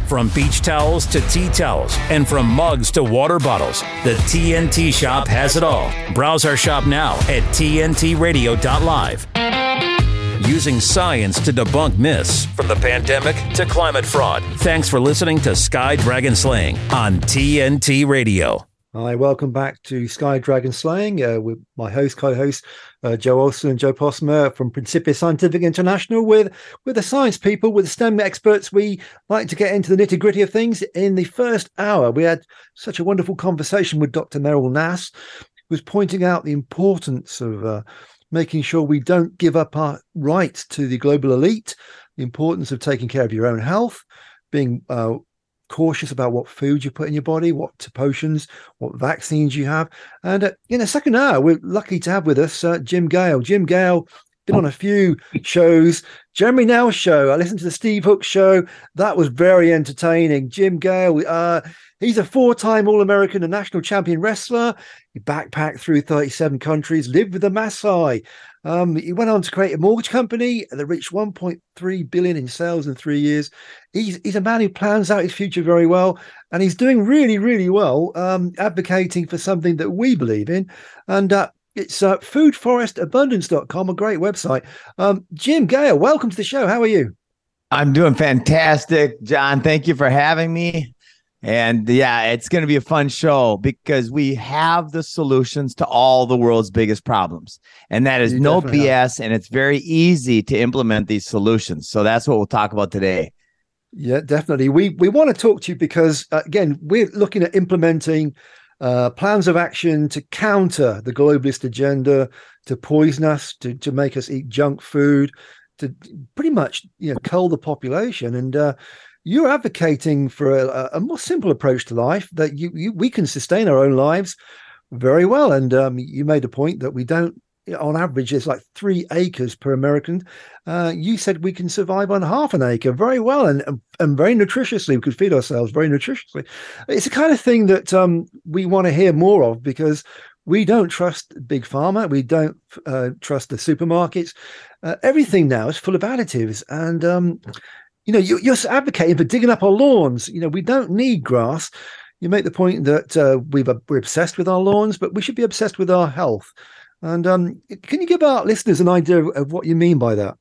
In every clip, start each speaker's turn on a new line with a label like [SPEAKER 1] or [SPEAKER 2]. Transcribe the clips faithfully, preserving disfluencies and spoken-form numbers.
[SPEAKER 1] From beach towels to tea towels, and from mugs to water bottles, the T N T Shop has it all. Browse our shop now at T N T radio dot live. Using science to debunk myths, from the pandemic to climate fraud. Thanks for listening to Sky Dragon Slaying on T N T Radio.
[SPEAKER 2] Hi, welcome back to Sky Dragon Slaying uh, with my host, co-host, uh, Joe Olson and Joe Posmer from Principia Scientific International. With with the science people, with the STEM experts, we like to get into the nitty-gritty of things. In the first hour, we had such a wonderful conversation with Doctor Meryl Nass, who was pointing out the importance of uh, making sure we don't give up our rights to the global elite, the importance of taking care of your own health, being uh, cautious about what food you put in your body, what potions, what vaccines you have. And uh, in the second hour, we're lucky to have with us uh, Jim Gale. Jim Gale been on a few shows. Jeremy Nell's show, I listened to the Steve Hook show. That was very entertaining. Jim Gale, uh, he's a four-time All-American and national champion wrestler. He backpacked through thirty-seven countries, lived with the Maasai. Um, he went on to create a mortgage company that reached one point three billion in sales in three years. He's, he's a man who plans out his future very well, and he's doing really, really well, um, advocating for something that we believe in. And uh, it's uh, food forest abundance dot com, a great website. Um, Jim Gale, welcome to the show. How are you?
[SPEAKER 3] I'm doing fantastic, John. Thank you for having me. And yeah, it's going to be a fun show because we have the solutions to all the world's biggest problems. And that is you no B S, have. And it's very easy to implement these solutions. So that's what we'll talk about today.
[SPEAKER 2] Yeah, definitely. We we want to talk to you because, uh, again, we're looking at implementing uh, plans of action to counter the globalist agenda, to poison us, to, to make us eat junk food, to pretty much, you know, cull the population. And uh, you're advocating for a, a more simple approach to life, that you, you we can sustain our own lives very well. And um, you made a point that we don't, on average, it's like three acres per American. Uh, you said we can survive on half an acre very well, and and very nutritiously. We could feed ourselves very nutritiously. It's the kind of thing that um, we want to hear more of, because we don't trust big pharma. We don't uh, trust the supermarkets. Uh, everything now is full of additives, and um, you know, you, you're advocating for digging up our lawns. You know, we don't need grass. You make the point that uh, we've, we're obsessed with our lawns, but we should be obsessed with our health. And um, can you give our listeners an idea of what you mean by that?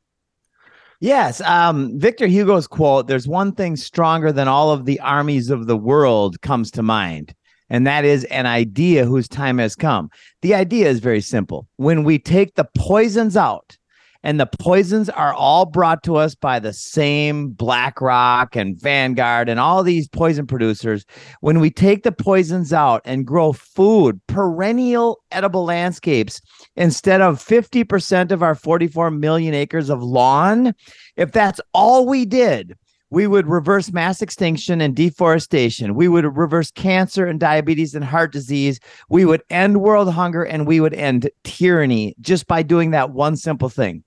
[SPEAKER 3] Yes. Um, Victor Hugo's quote, "There's one thing stronger than all of the armies of the world," comes to mind. And that is an idea whose time has come. The idea is very simple. When we take the poisons out, and the poisons are all brought to us by the same BlackRock and Vanguard and all these poison producers. When we take the poisons out and grow food, perennial edible landscapes, instead of fifty percent of our forty-four million acres of lawn, if that's all we did, we would reverse mass extinction and deforestation. We would reverse cancer and diabetes and heart disease. We would end world hunger, and we would end tyranny just by doing that one simple thing.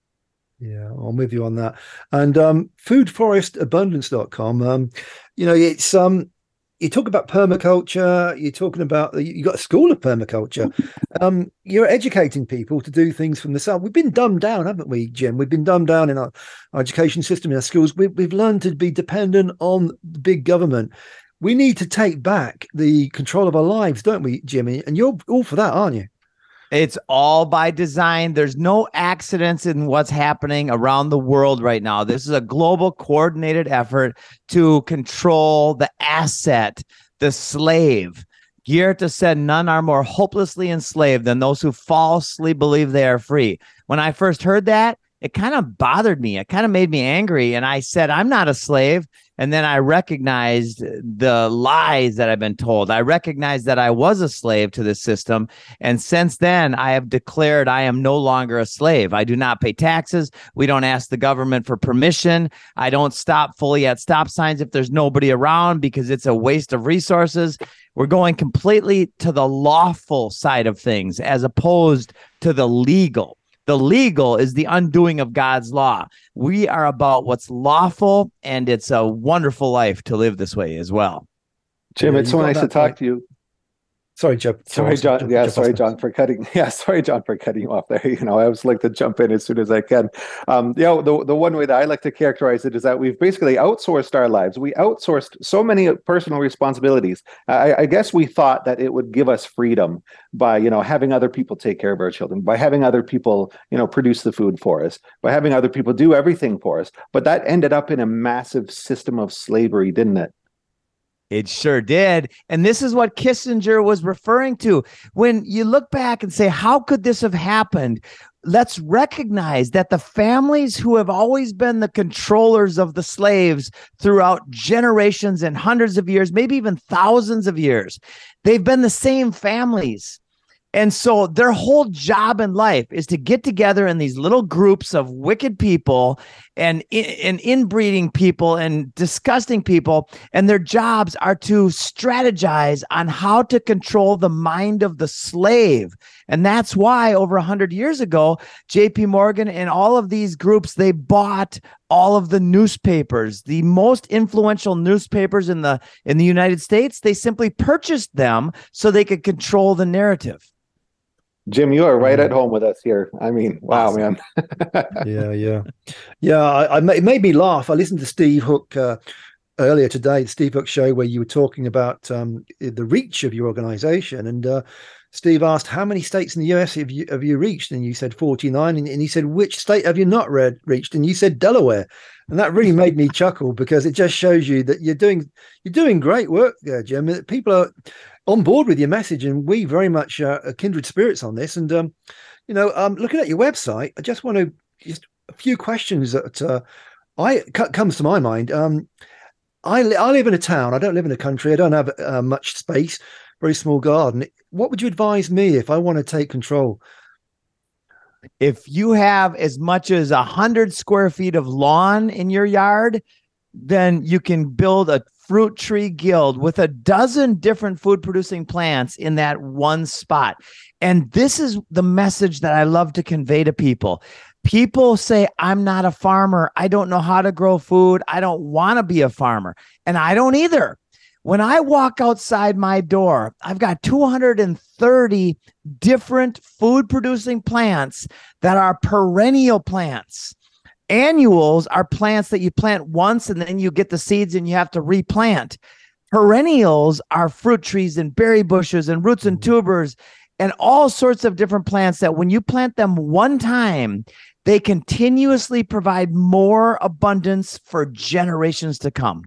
[SPEAKER 2] Yeah, I'm with you on that. And um, food forest abundance dot com, um, you know, it's um, you talk about permaculture. You're talking about you got a school of permaculture. Um, you're educating people to do things from the south. We've been dumbed down, haven't we, Jim? We've been dumbed down in our, our education system, in our schools. We, we've learned to be dependent on the big government. We need to take back the control of our lives, don't we, Jimmy? And you're all for that, aren't you?
[SPEAKER 3] It's all by design. There's no accidents in what's happening around the world right now. This is a global coordinated effort to control the asset, the slave. Goethe said, "None are more hopelessly enslaved than those who falsely believe they are free." When I first heard that, it kind of bothered me. It kind of made me angry. And I said, I'm not a slave. And then I recognized the lies that I've been told. I recognized that I was a slave to this system. And since then, I have declared I am no longer a slave. I do not pay taxes. We don't ask the government for permission. I don't stop fully at stop signs if there's nobody around, because it's a waste of resources. We're going completely to the lawful side of things as opposed to the legal. The legal is the undoing of God's law. We are about what's lawful, and it's a wonderful life to live this way as well.
[SPEAKER 4] Jim, yeah, it's so nice to talk point. to you.
[SPEAKER 2] Sorry, Joe.
[SPEAKER 4] Sorry, John.
[SPEAKER 2] Joe,
[SPEAKER 4] Yeah,
[SPEAKER 2] Joe
[SPEAKER 4] sorry,
[SPEAKER 2] Postma.
[SPEAKER 4] John, for cutting. Yeah, sorry, John, for cutting you off there. You know, I always like to jump in as soon as I can. Um, you know, the the one way that I like to characterize it is that we've basically outsourced our lives. We outsourced so many personal responsibilities. I, I guess we thought that it would give us freedom by, you know, having other people take care of our children, by having other people, you know, produce the food for us, by having other people do everything for us. But that ended up in a massive system of slavery, didn't it?
[SPEAKER 3] It sure did. And this is what Kissinger was referring to. When you look back and say, how could this have happened? Let's recognize that the families who have always been the controllers of the slaves throughout generations and hundreds of years, maybe even thousands of years, they've been the same families. And so their whole job in life is to get together in these little groups of wicked people and, and inbreeding people and disgusting people. And their jobs are to strategize on how to control the mind of the slave. And that's why over one hundred years ago, J P Morgan and all of these groups, they bought all of the newspapers, the most influential newspapers in the in the United States. They simply purchased them so they could control the narrative.
[SPEAKER 4] Jim, you are right at home with us here. I mean, wow,
[SPEAKER 3] Awesome.
[SPEAKER 4] man.
[SPEAKER 2] Yeah, yeah, yeah. I, I it made me laugh. I listened to Steve Hook uh, earlier today, the Steve Hook show, where you were talking about um, the reach of your organization, and uh, Steve asked, "How many states in the U S have you have you reached?" And you said forty-nine, and, and he said, "Which state have you not read, reached?" And you said Delaware, and that really made me chuckle because it just shows you that you're doing you're doing great work there, Jim. People are on board with your message, and we very much uh, are kindred spirits on this. And um, you know, um, looking at your website, I just want to just a few questions that uh, I c- comes to my mind. Um, I li- I live in a town. I don't live in a country. I don't have uh, much space. Very small garden. What would you advise me if I want to take control?
[SPEAKER 3] If you have as much as a hundred square feet of lawn in your yard, then you can build a fruit tree guild with a dozen different food producing plants in that one spot. And this is the message that I love to convey to people. People say, I'm not a farmer. I don't know how to grow food. I don't want to be a farmer. And I don't either. When I walk outside my door, I've got two hundred thirty different food producing plants that are perennial plants. Annuals are plants that you plant once and then you get the seeds and you have to replant. Perennials are fruit trees and berry bushes and roots and tubers and all sorts of different plants that when you plant them one time, they continuously provide more abundance for generations to come.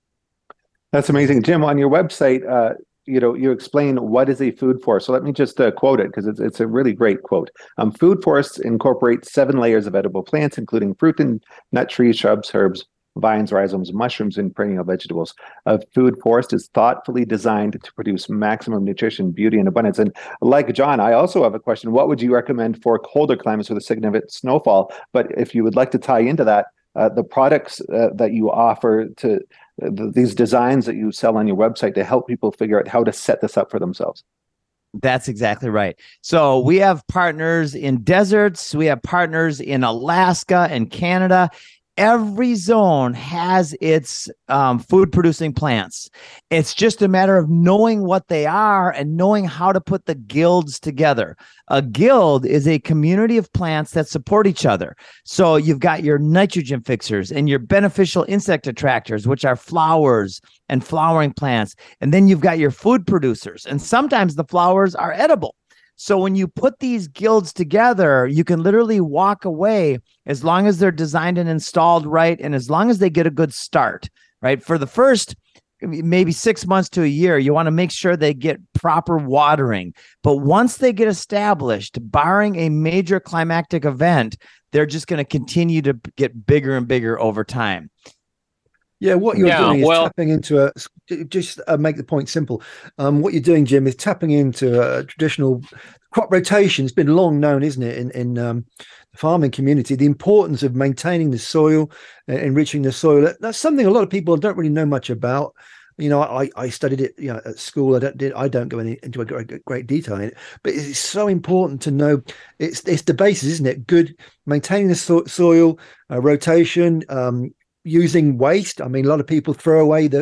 [SPEAKER 4] That's amazing. Jim, on your website, uh, you know, you explain what is a food forest. So let me just uh, quote it because it's it's a really great quote. Um, food forests incorporate seven layers of edible plants, including fruit and nut trees, shrubs, herbs, vines, rhizomes, mushrooms, and perennial vegetables. A food forest is thoughtfully designed to produce maximum nutrition, beauty, and abundance. And like John, I also have a question. What would you recommend for colder climates with a significant snowfall? But if you would like to tie into that, uh, the products uh, that you offer to uh, these designs that you sell on your website to help people figure out how to set this up for themselves.
[SPEAKER 3] That's exactly right. So we have partners in deserts. We have partners in Alaska and Canada. Every zone has its um, food producing plants. It's just a matter of knowing what they are and knowing how to put the guilds together. A guild is a community of plants that support each other. So you've got your nitrogen fixers and your beneficial insect attractors, which are flowers and flowering plants. And then you've got your food producers. And sometimes the flowers are edible. So when you put these guilds together, you can literally walk away as long as they're designed and installed right, and as long as they get a good start, right? For the first maybe six months to a year, you want to make sure they get proper watering. But once they get established, barring a major climactic event, they're just going to continue to get bigger and bigger over time.
[SPEAKER 2] Yeah, what you're
[SPEAKER 5] Yeah,
[SPEAKER 2] doing is
[SPEAKER 5] well-
[SPEAKER 2] tapping into a, just uh, make the point simple. Um, what you're doing, Jim, is tapping into a traditional crop rotation. It's been long known, isn't it, in, in um, the farming community, the importance of maintaining the soil, uh, enriching the soil. That, that's something a lot of people don't really know much about. You know, I, I studied it, you know, at school. I don't did, I don't go any, into a great, great detail in it, but it's so important to know. It's it's the basis, isn't it? Good maintaining the so- soil, uh, rotation. Um, using waste. I mean, a lot of people throw away the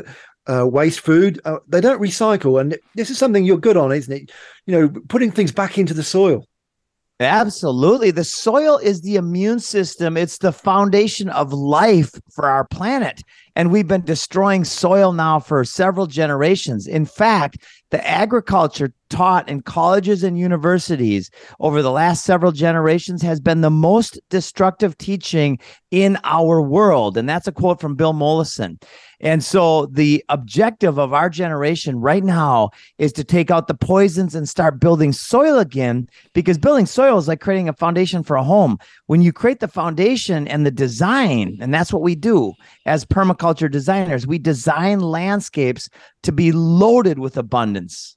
[SPEAKER 2] uh, waste food. Uh, they don't recycle, and this is something you're good on, isn't it? You know, putting things back into the soil.
[SPEAKER 3] Absolutely. The soil is the immune system. It's the foundation of life for our planet. And we've been destroying soil now for several generations. In fact, the agriculture taught in colleges and universities over the last several generations has been the most destructive teaching in our world. And that's a quote from Bill Mollison. And so the objective of our generation right now is to take out the poisons and start building soil again, because building soil is like creating a foundation for a home. When you create the foundation and the design, and that's what we do as permaculture designers, we design landscapes to be loaded with abundance.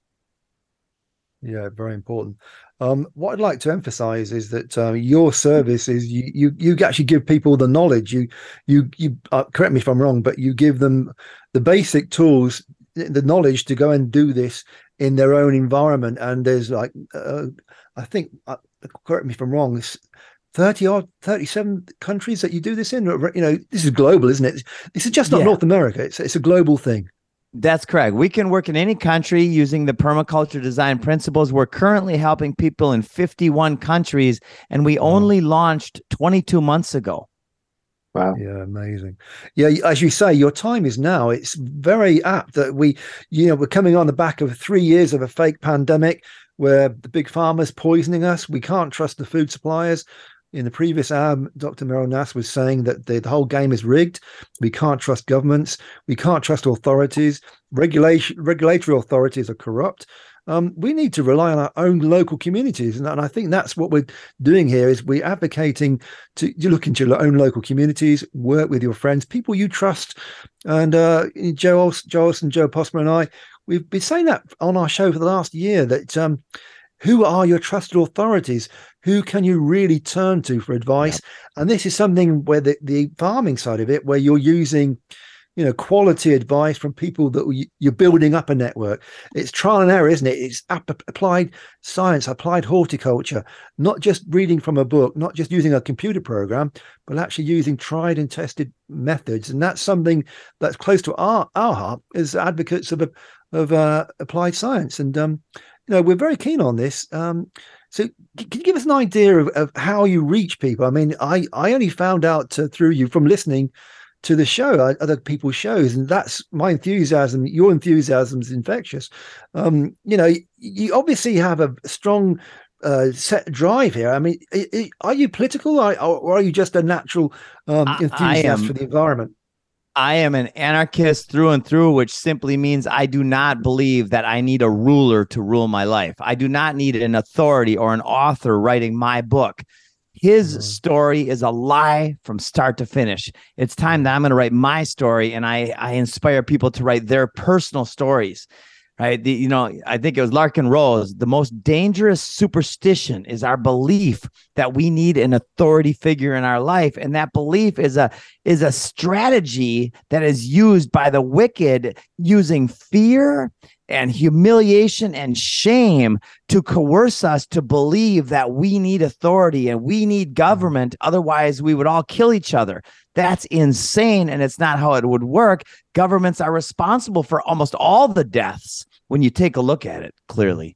[SPEAKER 2] Yeah, very important. Um, what I'd like to emphasize is that uh, your service is you, you you actually give people the knowledge. You you you uh, correct me if I'm wrong, but you give them the basic tools, the knowledge to go and do this in their own environment. And there's like uh, I think uh, correct me if I'm wrong. thirty or thirty-seven countries that you do this in. You know, this is global, isn't it? This is just not
[SPEAKER 3] yeah.
[SPEAKER 2] North America. It's it's a global thing.
[SPEAKER 3] That's correct. We can work in any country using the permaculture design principles. We're currently helping people in fifty-one countries, and we only launched twenty-two months ago.
[SPEAKER 4] Wow.
[SPEAKER 2] Yeah, amazing. Yeah, as you say, your time is now. It's very apt that we, you know, we're coming on the back of three years of a fake pandemic where the big pharma's poisoning us. We can't trust the food suppliers. In the previous hour, Doctor Meryl Nass was saying that the, the whole game is rigged. We can't trust governments. We can't trust authorities. Regulation, regulatory authorities are corrupt. Um, we need to rely on our own local communities. And, and I think that's what we're doing here is we're advocating to you look into your own local communities, work with your friends, people you trust. And uh, Joe Olson, Joe Olson, Joe Posma and I, we've been saying that on our show for the last year that um, who are your trusted authorities? Who can you really turn to for advice? Yeah. And this is something where the, the farming side of it, where you're using, you know, quality advice from people that you're building up a network. It's trial and error, isn't it? It's applied science, applied horticulture, not just reading from a book, not just using a computer program, but actually using tried and tested methods. And that's something that's close to our, our heart as advocates of, of uh, applied science. And, um, you know, we're very keen on this. Um, so can you give us an idea of, of how you reach people? I mean, I, I only found out uh, through you from listening to the show, uh, other people's shows, and that's my enthusiasm. Your enthusiasm is infectious. Um, you know, you, you obviously have a strong uh, set drive here. I mean, it, it, are you political or, or are you just a natural um, enthusiast for the environment?
[SPEAKER 3] I am an anarchist through and through, which simply means I do not believe that I need a ruler to rule my life. I do not need an authority or an author writing my book. His mm. story is a lie from start to finish. It's time that I'm going to write my story, and I, I inspire people to write their personal stories. Right? The, you know, I think it was Larkin Rose. The most dangerous superstition is our belief that we need an authority figure in our life, and that belief is a is a strategy that is used by the wicked, using fear and humiliation and shame to coerce us to believe that we need authority and we need government. Otherwise, we would all kill each other. That's insane, and it's not how it would work. Governments are responsible for almost all the deaths when you take a look at it clearly.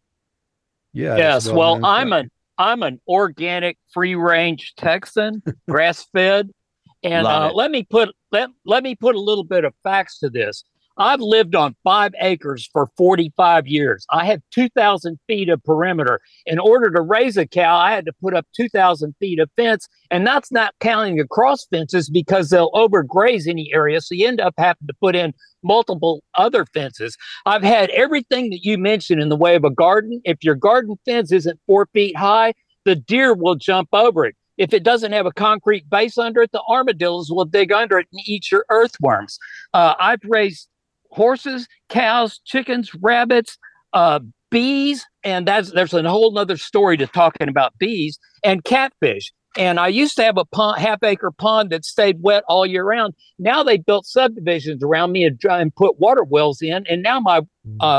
[SPEAKER 2] Yeah.
[SPEAKER 5] Yes. Well, well I'm an I'm an organic, free range Texan, grass fed, and uh, let me put let let me put a little bit of facts to this. I've lived on five acres for forty-five years. I have two thousand feet of perimeter. In order to raise a cow, I had to put up two thousand feet of fence, and that's not counting the cross fences because they'll overgraze any area. So you end up having to put in multiple other fences. I've had everything that you mentioned in the way of a garden. If your garden fence isn't four feet high, the deer will jump over it. If it doesn't have a concrete base under it, the armadillos will dig under it and eat your earthworms. Uh, I've raised horses, cows, chickens, rabbits, uh, bees, and that's there's a whole nother story to talking about bees, and catfish. And I used to have a pond, half acre pond that stayed wet all year round. Now they built subdivisions around me and, and put water wells in, and now my uh,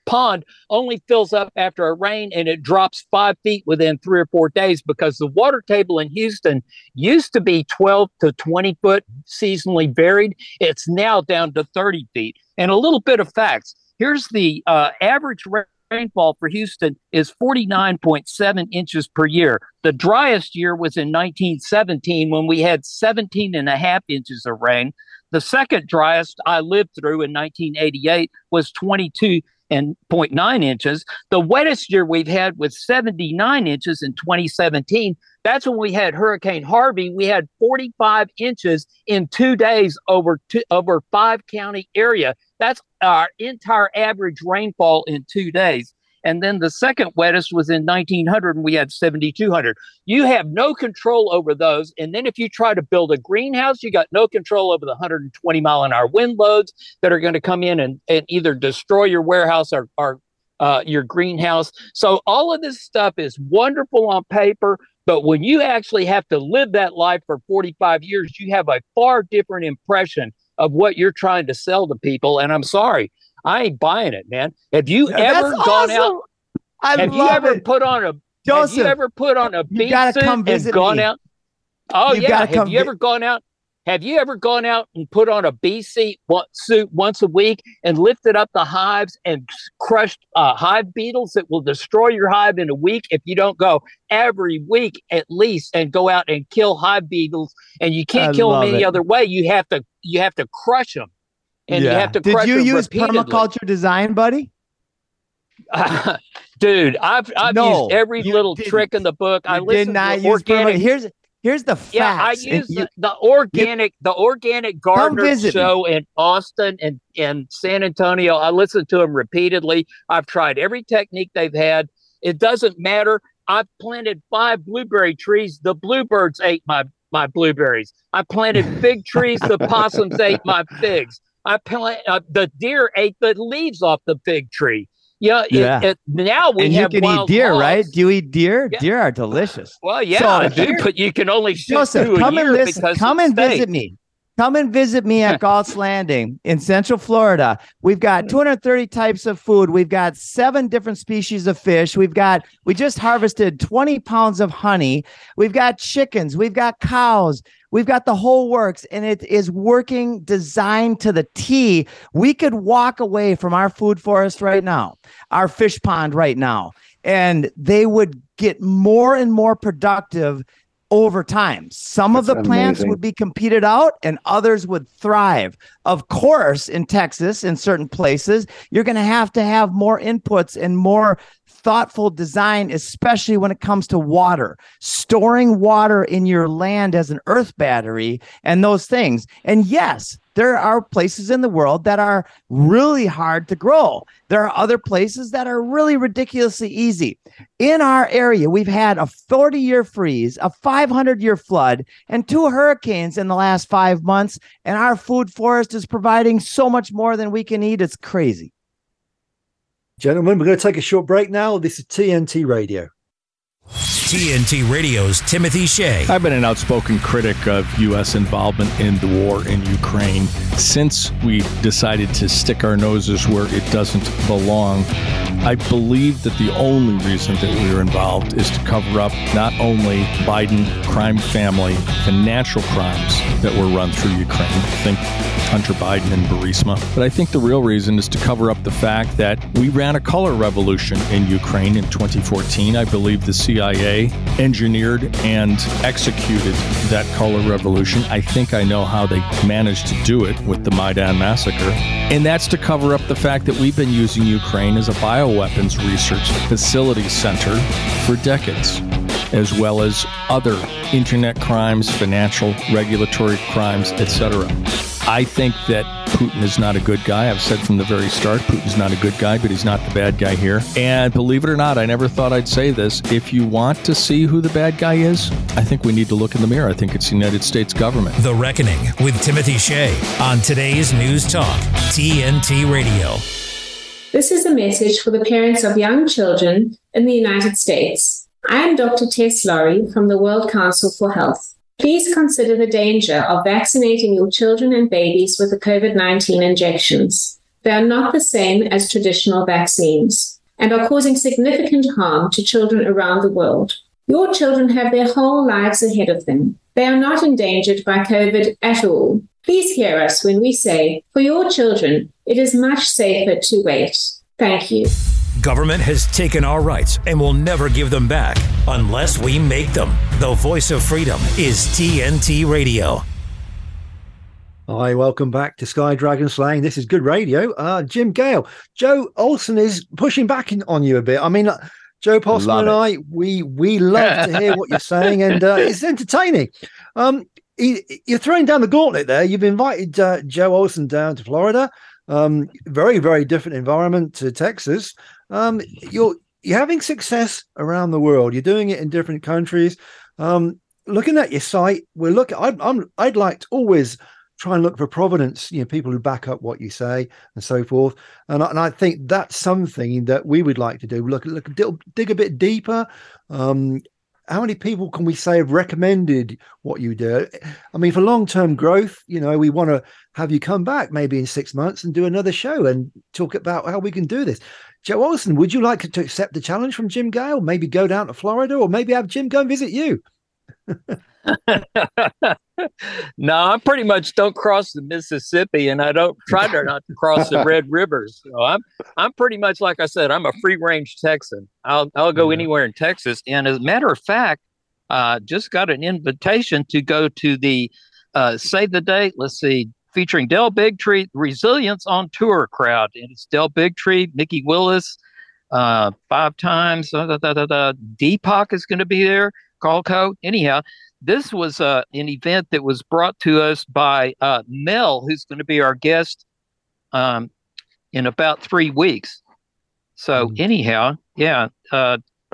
[SPEAKER 5] pond only fills up after a rain, and it drops five feet within three or four days because the water table in Houston used to be twelve to twenty foot seasonally varied. It's now down to thirty feet. And a little bit of facts. Here's the uh, average rain. Rainfall for Houston is forty-nine point seven inches per year. The driest year was in nineteen seventeen when we had seventeen and a half inches of rain. The second driest I lived through in nineteen eighty-eight was twenty-two point nine inches. The wettest year we've had was seventy-nine inches in twenty seventeen. That's when we had Hurricane Harvey. We had forty-five inches in two days over two, over five county area. That's our entire average rainfall in two days. And then the second wettest was in nineteen hundred, and we had seventy-two hundred. You have no control over those. And then if you try to build a greenhouse, you got no control over the one hundred twenty mile an hour wind loads that are going to come in and, and either destroy your warehouse or, or uh, your greenhouse. So all of this stuff is wonderful on paper, but when you actually have to live that life for forty-five years, you have a far different impression of what you're trying to sell to people. And I'm sorry, I ain't buying it, man. Have you
[SPEAKER 3] That's
[SPEAKER 5] ever gone
[SPEAKER 3] awesome.
[SPEAKER 5] out?
[SPEAKER 3] I
[SPEAKER 5] have you
[SPEAKER 3] love
[SPEAKER 5] ever
[SPEAKER 3] it.
[SPEAKER 5] put on a
[SPEAKER 3] Joseph,
[SPEAKER 5] have you ever put on a beef
[SPEAKER 3] gotta
[SPEAKER 5] suit
[SPEAKER 3] come
[SPEAKER 5] and
[SPEAKER 3] visit
[SPEAKER 5] gone
[SPEAKER 3] me.
[SPEAKER 5] out? Oh
[SPEAKER 3] You
[SPEAKER 5] yeah.
[SPEAKER 3] gotta
[SPEAKER 5] Have
[SPEAKER 3] come
[SPEAKER 5] you ever
[SPEAKER 3] vi-
[SPEAKER 5] gone out? Have you ever gone out and put on a bee seat one, suit once a week and lifted up the hives and crushed uh, hive beetles that will destroy your hive in a week if you don't go every week at least and go out and kill hive beetles? And you can't
[SPEAKER 3] I
[SPEAKER 5] kill them
[SPEAKER 3] love
[SPEAKER 5] any
[SPEAKER 3] it.
[SPEAKER 5] other way. You have to you have to crush them, and you have to
[SPEAKER 3] Did
[SPEAKER 5] crush
[SPEAKER 3] you
[SPEAKER 5] them
[SPEAKER 3] use
[SPEAKER 5] repeatedly.
[SPEAKER 3] permaculture design, buddy?
[SPEAKER 5] Dude, I've I've
[SPEAKER 3] No,
[SPEAKER 5] used every
[SPEAKER 3] you
[SPEAKER 5] little
[SPEAKER 3] didn't.
[SPEAKER 5] trick in the book. I
[SPEAKER 3] You did
[SPEAKER 5] listened
[SPEAKER 3] not
[SPEAKER 5] to
[SPEAKER 3] use
[SPEAKER 5] organic.
[SPEAKER 3] perma- Here's here's the facts.
[SPEAKER 5] Yeah, I
[SPEAKER 3] and
[SPEAKER 5] use
[SPEAKER 3] you-
[SPEAKER 5] the, the organic the organic gardener
[SPEAKER 3] visit me.
[SPEAKER 5] show in Austin and, and San Antonio. I listened to them repeatedly. I've tried every technique they've had. It doesn't matter. I've planted five blueberry trees. The bluebirds ate my, my blueberries. I planted fig trees. The possums ate my figs. I plant uh, the deer ate the leaves off the fig tree. Yeah, it,
[SPEAKER 3] Yeah.
[SPEAKER 5] It, now we
[SPEAKER 3] and you
[SPEAKER 5] have
[SPEAKER 3] can eat
[SPEAKER 5] wild
[SPEAKER 3] deer,
[SPEAKER 5] hogs.
[SPEAKER 3] right? Do you eat deer?
[SPEAKER 5] Yeah.
[SPEAKER 3] Deer are delicious.
[SPEAKER 5] Well, yeah,
[SPEAKER 3] So
[SPEAKER 5] I do,
[SPEAKER 3] here-
[SPEAKER 5] but you can only shoot
[SPEAKER 3] Joseph,
[SPEAKER 5] two a
[SPEAKER 3] come
[SPEAKER 5] year
[SPEAKER 3] and listen.
[SPEAKER 5] because
[SPEAKER 3] Come
[SPEAKER 5] of
[SPEAKER 3] and
[SPEAKER 5] state.
[SPEAKER 3] visit me. Come and visit me at Galt's Landing in Central Florida. We've got two hundred thirty types of food. We've got seven different species of fish. We've got, we just harvested twenty pounds of honey. We've got chickens. We've got cows. We've got the whole works, and it is working, designed to the T. We could walk away from our food forest right now, our fish pond right now, and they would get more and more productive over time. Some of the
[SPEAKER 4] That's
[SPEAKER 3] plants
[SPEAKER 4] amazing.
[SPEAKER 3] would be competed out and others would thrive. Of course, in Texas, in certain places, you're going to have to have more inputs and more thoughtful design, especially when it comes to water, storing water in your land as an earth battery and those things. And yes, there are places in the world that are really hard to grow. There are other places that are really ridiculously easy. In our area, we've had a forty-year freeze, a five hundred year flood, and two hurricanes in the last five months, and our food forest is providing so much more than we can eat. It's crazy.
[SPEAKER 2] Gentlemen, we're going to take a short break now. This is T N T Radio.
[SPEAKER 1] T N T Radio's Timothy Shea.
[SPEAKER 6] I've been an outspoken critic of U S involvement in the war in Ukraine since we decided to stick our noses where it doesn't belong. I believe that the only reason that we were involved is to cover up not only Biden crime family financial crimes that were run through Ukraine, think Hunter Biden and Burisma, but I think the real reason is to cover up the fact that we ran a color revolution in Ukraine in twenty fourteen. I believe the C I A engineered and executed that color revolution. I think I know how they managed to do it with the Maidan massacre. And that's to cover up the fact that we've been using Ukraine as a bioweapons research facility center for decades, as well as other internet crimes, financial, regulatory crimes, et cetera. I think that Putin is not a good guy. I've said from the very start, Putin's not a good guy, but he's not the bad guy here. And believe it or not, I never thought I'd say this. If you want to see who the bad guy is, I think we need to look in the mirror. I think it's the United States government.
[SPEAKER 1] The Reckoning with Timothy Shea on today's News Talk, T N T Radio.
[SPEAKER 7] This is a message for the parents of young children in the United States. I am Doctor Tess Laurie from the World Council for Health. Please consider the danger of vaccinating your children and babies with the COVID nineteen injections. They are not the same as traditional vaccines and are causing significant harm to children around the world. Your children have their whole lives ahead of them. They are not endangered by COVID at all. Please hear us when we say, for your children, it is much safer to wait. Thank you.
[SPEAKER 1] Government has taken our rights and will never give them back unless we make them. The voice of freedom is T N T Radio.
[SPEAKER 2] Hi, welcome back to Sky Dragon Slaying. This is good radio. Uh, Jim Gale. Joe Olson is pushing back in, on you a bit. I mean, uh, Joe Postman and I, we we love to hear what you're saying, and uh, it's entertaining. Um, he, you're throwing down the gauntlet there. You've invited uh, Joe Olson down to Florida. Um, very, very different environment to Texas. Um, you're you're having success around the world. You're doing it in different countries. Um, looking at your site, we're looking. I'm, I'm I'd like to always try and look for provenance, you know, people who back up what you say and so forth. And I, and I think that's something that we would like to do. Look, look, dig a bit deeper. Um, how many people can we say have recommended what you do? I mean, for long-term growth, you know, we want to have you come back maybe in six months and do another show and talk about how we can do this. Joe Olson, would you like to accept the challenge from Jim Gale? Maybe go down to Florida, or maybe have Jim go and visit you?
[SPEAKER 5] No, I pretty much don't cross the Mississippi, and I don't try to not to cross the Red Rivers. So I'm I'm pretty much, like I said, I'm a free range Texan. I'll I'll go anywhere in Texas. And as a matter of fact, uh, just got an invitation to go to the uh, save the date. Let's see, featuring Del Bigtree, Resilience on Tour crowd, and it's Del Bigtree, Nikki Willis, uh, five times. Da, da, da, da, da. Deepak is going to be there. Calco. Anyhow, this was uh, an event that was brought to us by uh, Mel, who's going to be our guest um, in about three weeks. So mm. anyhow, yeah, uh,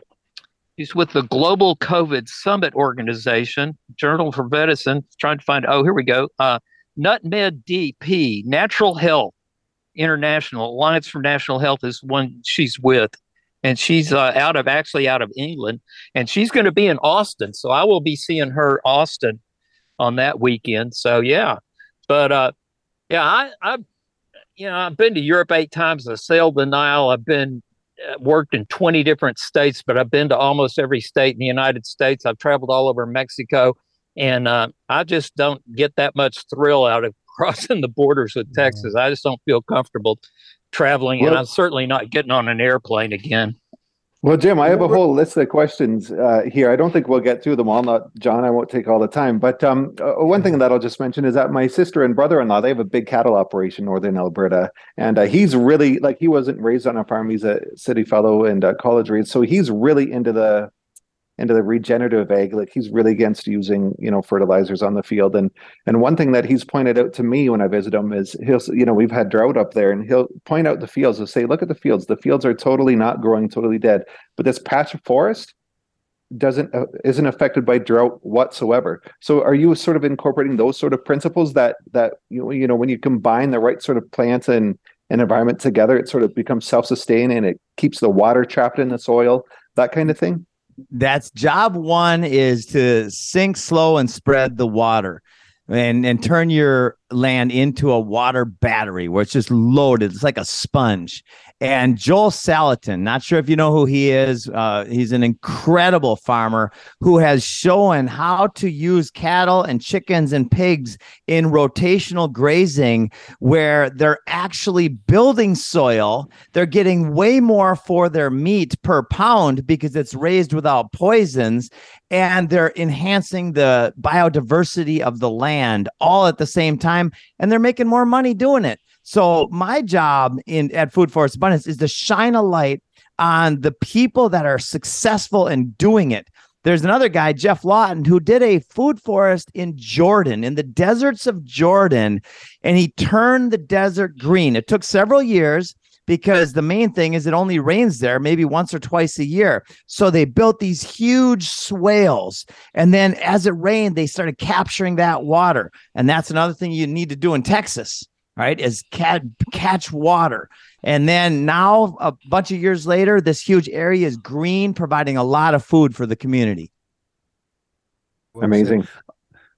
[SPEAKER 5] he's with the Global COVID Summit Organization, Journal for Medicine, trying to find, oh, here we go. Uh, NutMed D P, Natural Health International, Alliance for National Health is one she's with. And she's uh, out of actually out of England, and she's going to be in Austin. So I will be seeing her Austin on that weekend. So yeah, but uh, yeah, I, I've you know I've been to Europe eight times. I sailed the Nile. I've been uh, worked in twenty different states, but I've been to almost every state in the United States. I've traveled all over Mexico, and uh, I just don't get that much thrill out of crossing the borders with Texas. I just don't feel comfortable traveling, well, and I'm certainly not getting on an airplane again.
[SPEAKER 4] Well, Jim, I have a whole list of questions uh, here. I don't think we'll get through them all. Not John, I won't take all the time. But um, uh, one thing that I'll just mention is that my sister and brother-in-law, they have a big cattle operation in northern Alberta. And uh, he's really, like, he wasn't raised on a farm. He's a city fellow and uh, college raised. So he's really into the into the regenerative ag. Like, he's really against using, you know, fertilizers on the field. And and one thing that he's pointed out to me when I visit him is he'll, you know, we've had drought up there, and he'll point out the fields and say, look at the fields. The fields are totally not growing, totally dead. But this patch of forest doesn't uh, isn't affected by drought whatsoever. So are you sort of incorporating those sort of principles that that you know, you know when you combine the right sort of plants and, and environment together, it sort of becomes self-sustaining and it keeps the water trapped in the soil, that kind of thing?
[SPEAKER 3] That's job one, is to sink slow and spread the water, and and turn your land into a water battery where it's just loaded. It's like a sponge. And Joel Salatin, not sure if you know who he is. Uh, he's an incredible farmer who has shown how to use cattle and chickens and pigs in rotational grazing, where they're actually building soil. They're getting way more for their meat per pound because it's raised without poisons, and they're enhancing the biodiversity of the land all at the same time, and they're making more money doing it. So my job in at Food Forest Abundance is to shine a light on the people that are successful in doing it. There's another guy, Jeff Lawton, who did a food forest in Jordan, in the deserts of Jordan, and he turned the desert green. It took several years because the main thing is it only rains there maybe once or twice a year. So they built these huge swales, and then as it rained, they started capturing that water. And that's another thing you need to do in Texas, right, is cat, catch water. And then now, a bunch of years later, this huge area is green, providing a lot of food for the community.
[SPEAKER 4] Amazing.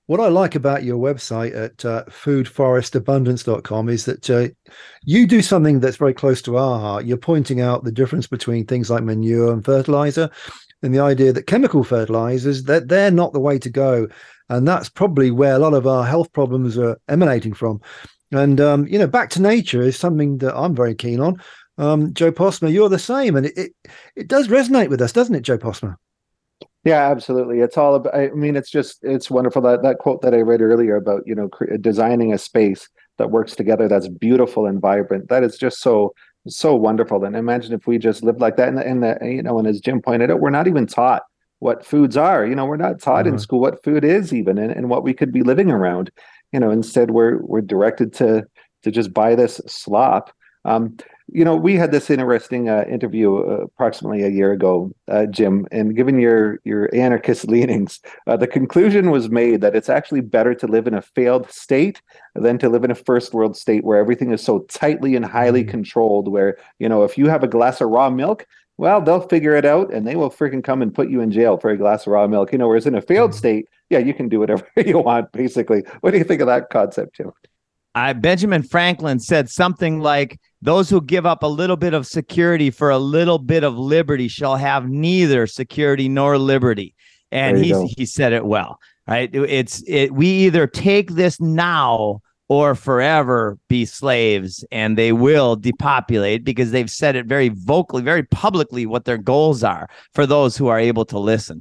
[SPEAKER 2] What I like about your website at uh, food forest abundance dot com is that uh, you do something that's very close to our heart. You're pointing out the difference between things like manure and fertilizer, and the idea that chemical fertilizers, that they're not the way to go. And that's probably where a lot of our health problems are emanating from. And, um, you know, back to nature is something that I'm very keen on. Um, Joe Postma, you're the same. And it, it, it does resonate with us, doesn't it, Joe Postma?
[SPEAKER 4] Yeah, absolutely. It's all about, I mean, it's just, it's wonderful. That, that quote that I read earlier about, you know, cre- designing a space that works together, that's beautiful and vibrant. That is just so, so wonderful. And imagine if we just lived like that. And, and the, you know, and as Jim pointed out, we're not even taught what foods are. You know, we're not taught mm-hmm. in school what food is even, and, and what we could be living around. You know, instead we're we're directed to to just buy this slop. Um, you know, we had this interesting uh, interview uh, approximately a year ago, uh, Jim, and given your your anarchist leanings, uh, the conclusion was made that it's actually better to live in a failed state than to live in a first world state where everything is so tightly and highly mm-hmm. controlled, where, you know, if you have a glass of raw milk, well, they'll figure it out and they will freaking come and put you in jail for a glass of raw milk. You know, whereas in a failed mm-hmm. state, yeah, you can do whatever you want, basically. What do you think of that concept, Jim?
[SPEAKER 3] I, Benjamin Franklin said something like, those who give up a little bit of security for a little bit of liberty shall have neither security nor liberty. And he he said it well, right? It's it. We either take this now or forever be slaves, and they will depopulate, because they've said it very vocally, very publicly, what their goals are for those who are able to listen.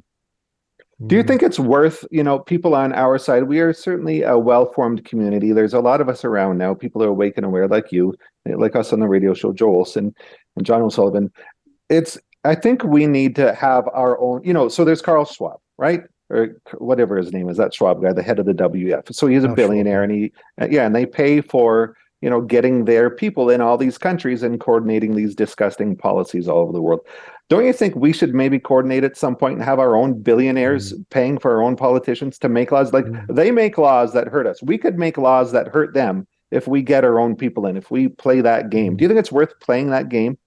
[SPEAKER 4] Do you think it's worth, you know, people on our side? We are certainly a well-formed community. There's a lot of us around now. People are awake and aware, like you, like us on the radio show, Joe Olson and John O'Sullivan. It's, I think we need to have our own, you know, so there's Carl Schwab, right? Or whatever his name is, that Schwab guy, the head of the W F. So he's a oh, billionaire, sure. and he, yeah, and they pay for, you know, getting their people in all these countries and coordinating these disgusting policies all over the world. Don't you think we should maybe coordinate at some point and have our own billionaires mm. paying for our own politicians to make laws? Like mm. they make laws that hurt us. We could make laws that hurt them if we get our own people in, if we play that game. Do you think it's worth playing that game?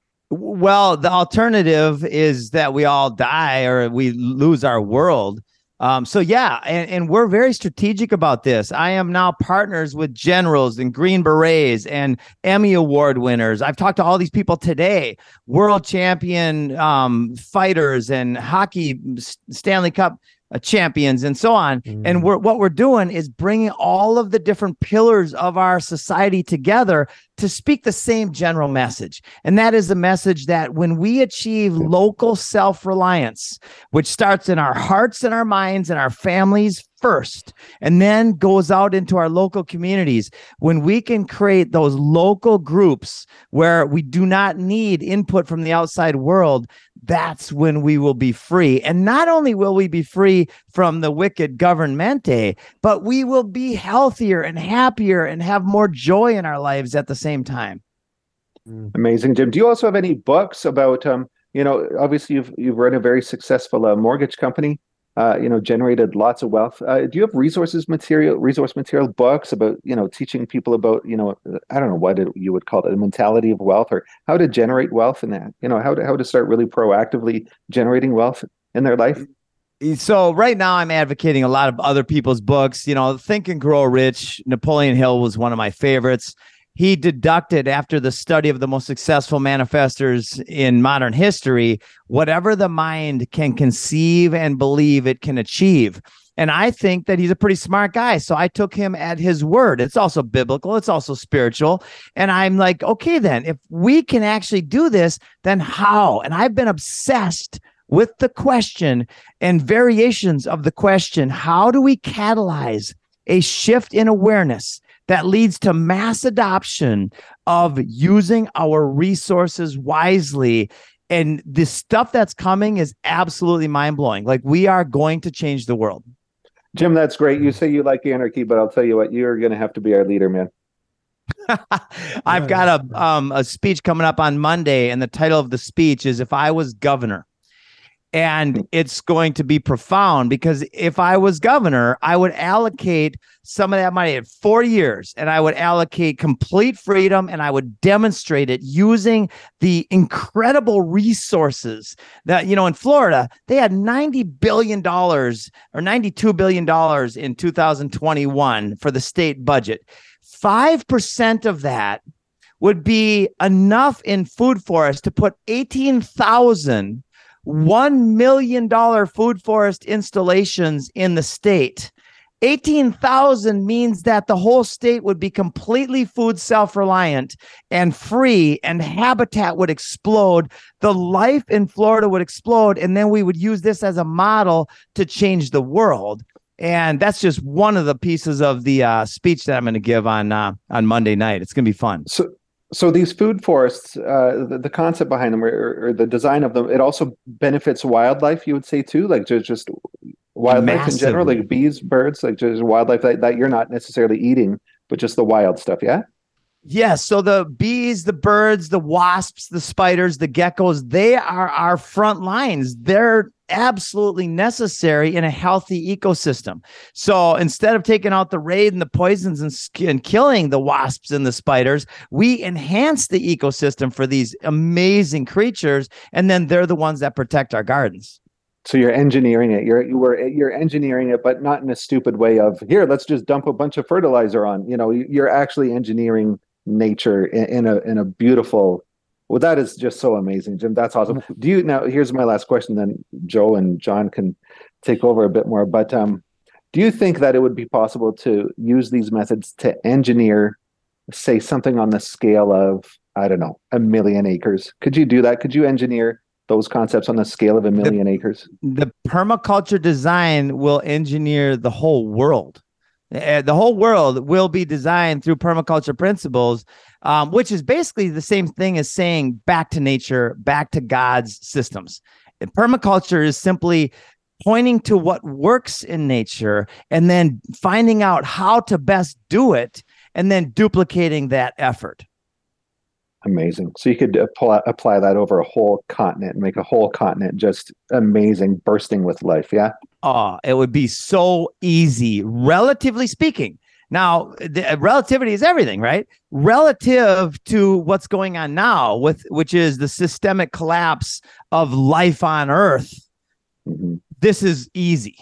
[SPEAKER 3] Well, the alternative is that we all die or we lose our world. Um, so, yeah, and, and we're very strategic about this. I am now partners with generals and Green Berets and Emmy Award winners. I've talked to all these people today, world champion um, fighters and hockey Stanley Cup uh, champions and so on. Mm. And we're, what we're doing is bringing all of the different pillars of our society together to speak the same general message. And that is the message that when we achieve local self-reliance, which starts in our hearts and our minds and our families first, and then goes out into our local communities, when we can create those local groups where we do not need input from the outside world, that's when we will be free. And not only will we be free from the wicked governmente, but we will be healthier and happier and have more joy in our lives at the same time.
[SPEAKER 4] Amazing, Jim. Do you also have any books about, um, you know, obviously you've you've run a very successful uh, mortgage company, uh, you know, generated lots of wealth. Uh, do you have resources material, resource material books about, you know, teaching people about, you know, I don't know what it, you would call it, the mentality of wealth, or how to generate wealth in that, you know, how to how to start really proactively generating wealth in their life?
[SPEAKER 3] So right now I'm advocating a lot of other people's books. You know, Think and Grow Rich. Napoleon Hill was one of my favorites. He deducted, after the study of the most successful manifestors in modern history, whatever the mind can conceive and believe it can achieve. And I think that he's a pretty smart guy. So I took him at his word. It's also biblical. It's also spiritual. And I'm like, okay, then if we can actually do this, then how? And I've been obsessed with the question and variations of the question, how do we catalyze a shift in awareness that leads to mass adoption of using our resources wisely? And the stuff that's coming is absolutely mind-blowing. Like, we are going to change the world.
[SPEAKER 4] Jim, that's great. You say you like anarchy, but I'll tell you what, you're going to have to be our leader, man.
[SPEAKER 3] I've got a um, a speech coming up on Monday, and the title of the speech is If I Was Governor. And it's going to be profound, because if I was governor, I would allocate some of that money at four years and I would allocate complete freedom, and I would demonstrate it using the incredible resources that, you know, in Florida, they had ninety billion dollars or ninety-two billion dollars in two thousand twenty-one for the state budget. five percent of that would be enough in food forests to put eighteen thousand one million dollars food forest installations in the state. eighteen thousand means that the whole state would be completely food self-reliant and free, and habitat would explode. The life in Florida would explode. And then we would use this as a model to change the world. And that's just one of the pieces of the uh, speech that I'm going to give on uh, on Monday night. It's going to be fun.
[SPEAKER 4] So, so these food forests, uh, the, the concept behind them, or, or the design of them, it also benefits wildlife, you would say too, like just, just wildlife Massively. in general, like bees, birds, like just wildlife that, that you're not necessarily eating, but just the wild stuff. Yeah.
[SPEAKER 3] Yes. So the bees, the birds, the wasps, the spiders, the geckos, they are our front lines. They're absolutely necessary in a healthy ecosystem. So instead of taking out the raid and the poisons and, and killing the wasps and the spiders, we enhance the ecosystem for these amazing creatures. And then they're the ones that protect our gardens.
[SPEAKER 4] So you're engineering it. You're you were you're engineering it, but not in a stupid way of, here, let's just dump a bunch of fertilizer on. You know, you're actually engineering nature in, in a in a beautiful. Well, that is just so amazing, Jim. That's awesome. Do you now? Here's my last question. Then Joe and John can take over a bit more. But um, do you think that it would be possible to use these methods to engineer, say, something on the scale of, I don't know, a million acres? Could you do that? Could you engineer those concepts on the scale of a million
[SPEAKER 3] the,
[SPEAKER 4] acres?
[SPEAKER 3] The permaculture design will engineer the whole world. Uh, the whole world will be designed through permaculture principles, um, which is basically the same thing as saying back to nature, back to God's systems. And permaculture is simply pointing to what works in nature and then finding out how to best do it and then duplicating that effort.
[SPEAKER 4] Amazing. So you could apply, apply that over a whole continent and make a whole continent just amazing, bursting with life. Yeah.
[SPEAKER 3] Oh, it would be so easy, relatively speaking. Now, the, relativity is everything, right? Relative to what's going on now, with which is the systemic collapse of life on Earth. Mm-hmm. This is easy.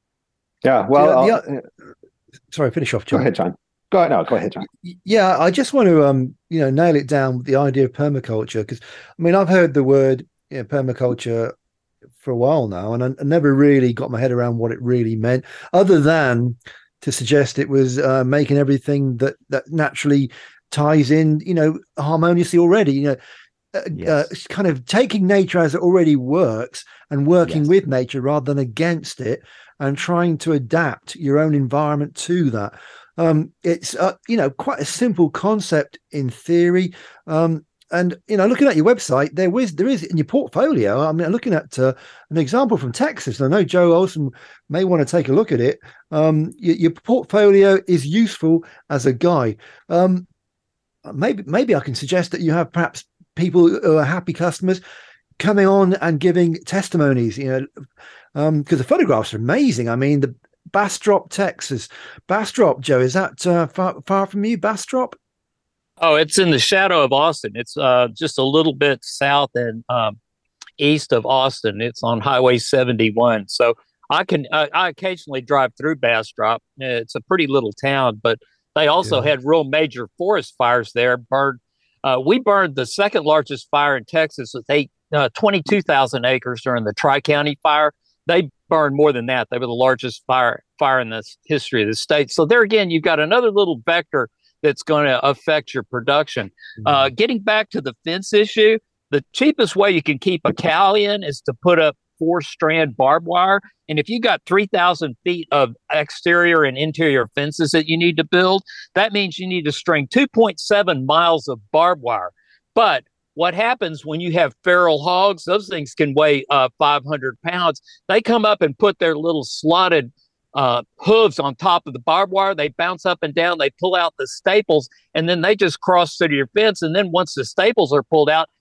[SPEAKER 4] Yeah. Well,
[SPEAKER 2] yeah, yeah. Sorry, finish off, John.
[SPEAKER 4] Go ahead, John. Go ahead. No, go ahead, John.
[SPEAKER 2] Yeah, I just want to, um, you know, nail it down with the idea of permaculture, because I mean, I've heard the word you know, permaculture for a while now, and I, I never really got my head around what it really meant, other than to suggest it was uh, making everything that that naturally ties in, you know, harmoniously already. You know, uh, yes. uh, kind of taking nature as it already works and working yes. with nature rather than against it, and trying to adapt your own environment to that. Um, it's, uh, you know, quite a simple concept in theory. Um, and, you know, looking at your website, there is, there is in your portfolio, I mean, looking at uh, an example from Texas, and I know Joe Olson may want to take a look at it. Um, your, your portfolio is useful as a guide. Um, maybe, maybe I can suggest that you have perhaps people who are happy customers coming on and giving testimonies, you know, um, because the photographs are amazing. I mean, the Bastrop, Texas. Bastrop, Joe, is that uh, far, far from you, Bastrop?
[SPEAKER 5] Oh, it's in the shadow of Austin. It's uh, just a little bit south and um, east of Austin. It's on Highway seventy-one. So I can uh, I occasionally drive through Bastrop. It's a pretty little town, but they also yeah. had real major forest fires there. Burned. Uh, we burned the second largest fire in Texas with eight, uh, twenty-two thousand acres during the Tri-County fire. They burned more than that. They were the largest fire fire in the history of the state. So there again, you've got another little vector that's going to affect your production. Mm-hmm. Uh, getting back to the fence issue, the cheapest way you can keep a cow in is to put up four-strand barbed wire. And if you got three thousand feet of exterior and interior fences that you need to build, that means you need to string two point seven miles of barbed wire. But what happens when you have feral hogs? Those things can weigh uh, five hundred pounds. They come up and put their little slotted uh, hooves on top of the barbed wire. They bounce up and down. They pull out the staples, and then they just cross through your fence. And then once the staples are pulled out,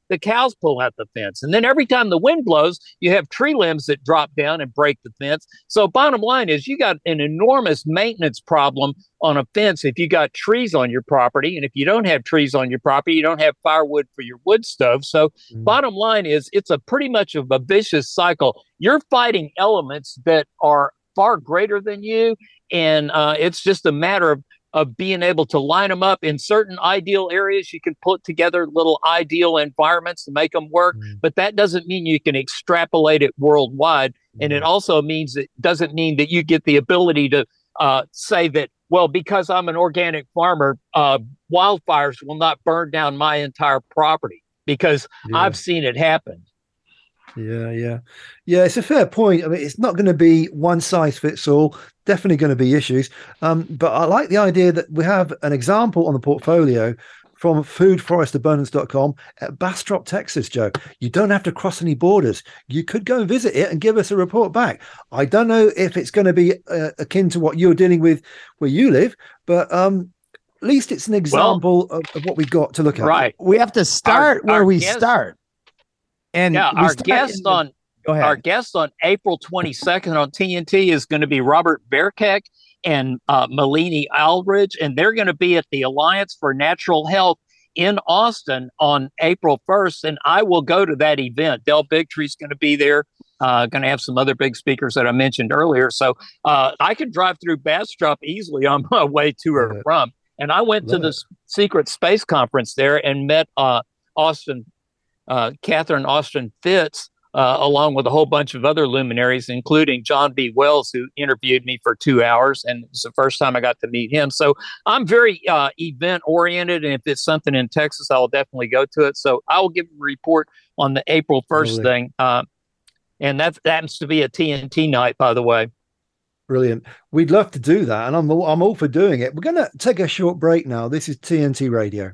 [SPEAKER 5] the cows pull out the fence. And then every time the wind blows, you have tree limbs that drop down and break the fence. So bottom line is you got an enormous maintenance problem on a fence if you got trees on your property. And if you don't have trees on your property, you don't have firewood for your wood stove. So mm. bottom line is it's a pretty much of a vicious cycle. You're fighting elements that are far greater than you. And uh, it's just a matter of of being able to line them up in certain ideal areas. You can put together little ideal environments to make them work, mm. but that doesn't mean you can extrapolate it worldwide. Mm. And it also means it doesn't mean that you get the ability to uh, say that, well, because I'm an organic farmer, uh, wildfires will not burn down my entire property, because yeah. I've seen it happen.
[SPEAKER 2] Yeah, yeah. Yeah, it's a fair point. I mean, it's not going to be one size fits all. Definitely going to be issues. Um, but I like the idea that we have an example on the portfolio from food forest abundance dot com at Bastrop, Texas, Joe. You don't have to cross any borders. You could go and visit it and give us a report back. I don't know if it's going to be uh, akin to what you're dealing with where you live, but um, at least it's an example well, of, of what we've got to look at.
[SPEAKER 5] Right.
[SPEAKER 3] We have to start our, where our we guest, start. And
[SPEAKER 5] yeah, our guest the, on our guest on April twenty-second on T N T is going to be Robert Berkek and uh, Malini Aldridge, and they're going to be at the Alliance for Natural Health in Austin on April first, and I will go to that event. Del Bigtree's going to be there. Uh, going to have some other big speakers that I mentioned earlier, so uh, I could drive through Bastrop easily on my way to or yeah. from. And I went Love to the it. Secret Space Conference there and met uh, Austin. Uh, Catherine Austin Fitz, uh, along with a whole bunch of other luminaries, including John B. Wells, who interviewed me for two hours. And it's the first time I got to meet him. So I'm very uh, event oriented. And if it's something in Texas, I'll definitely go to it. So I will give a report on the April first really? thing. Uh, and that happens to be a T N T night, by the way.
[SPEAKER 2] Brilliant. We'd love to do that. And I'm all, I'm all for doing it. We're going to take a short break now. This is T N T Radio.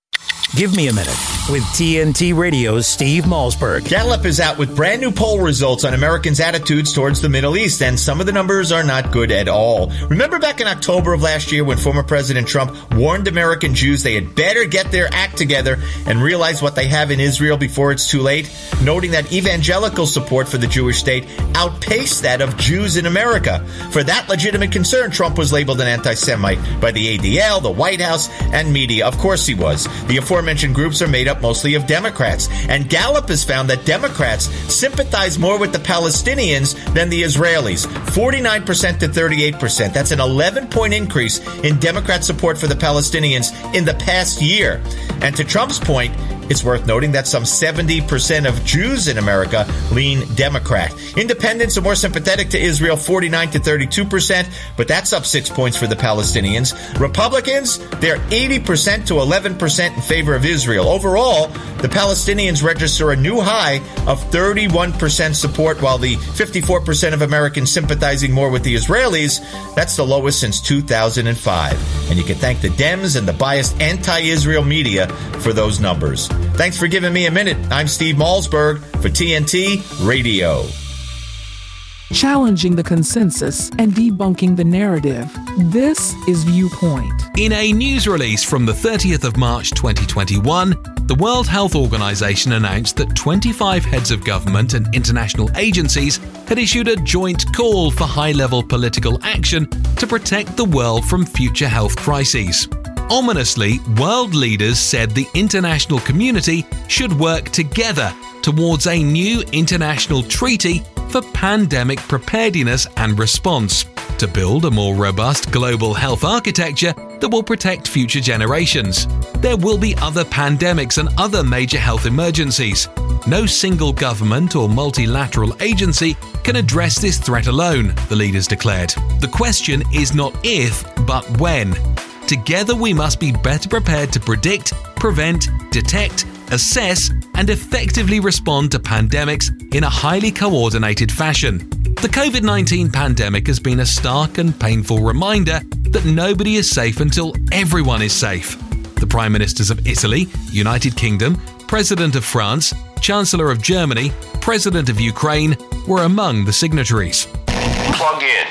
[SPEAKER 1] Give me a minute with T N T Radio's Steve Malzberg.
[SPEAKER 8] Gallup is out with brand new poll results on Americans' attitudes towards the Middle East, and some of the numbers are not good at all. Remember back in October of last year when former President Trump warned American Jews they had better get their act together and realize what they have in Israel before it's too late, noting that evangelical support for the Jewish state outpaced that of Jews in America. For that legitimate concern, Trump was labeled an anti-Semite by the A D L, the White House, and media. Of course he was. The aforementioned groups are made up mostly of Democrats, and Gallup has found that Democrats sympathize more with the Palestinians than the Israelis, forty-nine percent to thirty-eight percent. That's an eleven-point increase in Democrat support for the Palestinians in the past year. And to Trump's point, it's worth noting that some seventy percent of Jews in America lean Democrat. Independents are more sympathetic to Israel, forty-nine to thirty-two percent, but that's up six points for the Palestinians. Republicans, they're eighty percent to eleven percent in favor of Israel. Overall, the Palestinians register a new high of thirty-one percent support, while the fifty-four percent of Americans sympathizing more with the Israelis, that's the lowest since two thousand five. And you can thank the Dems and the biased anti-Israel media for those numbers. Thanks for giving me a minute. I'm Steve Malzberg for T N T Radio.
[SPEAKER 9] Challenging the consensus and debunking the narrative. This is Viewpoint.
[SPEAKER 10] In a news release from the thirtieth of March twenty twenty-one, the World Health Organization announced that twenty-five heads of government and international agencies had issued a joint call for high-level political action to protect the world from future health crises. Ominously, world leaders said the international community should work together towards a new international treaty for pandemic preparedness and response, to build a more robust global health architecture that will protect future generations. There will be other pandemics and other major health emergencies. No single government or multilateral agency can address this threat alone, the leaders declared. The question is not if, but when. Together we must be better prepared to predict, prevent, detect, assess, and effectively respond to pandemics in a highly coordinated fashion. The covid nineteen pandemic has been a stark and painful reminder that nobody is safe until everyone is safe. The Prime Ministers of Italy, United Kingdom, President of France, Chancellor of Germany, President of Ukraine were among the signatories.
[SPEAKER 1] Plug in.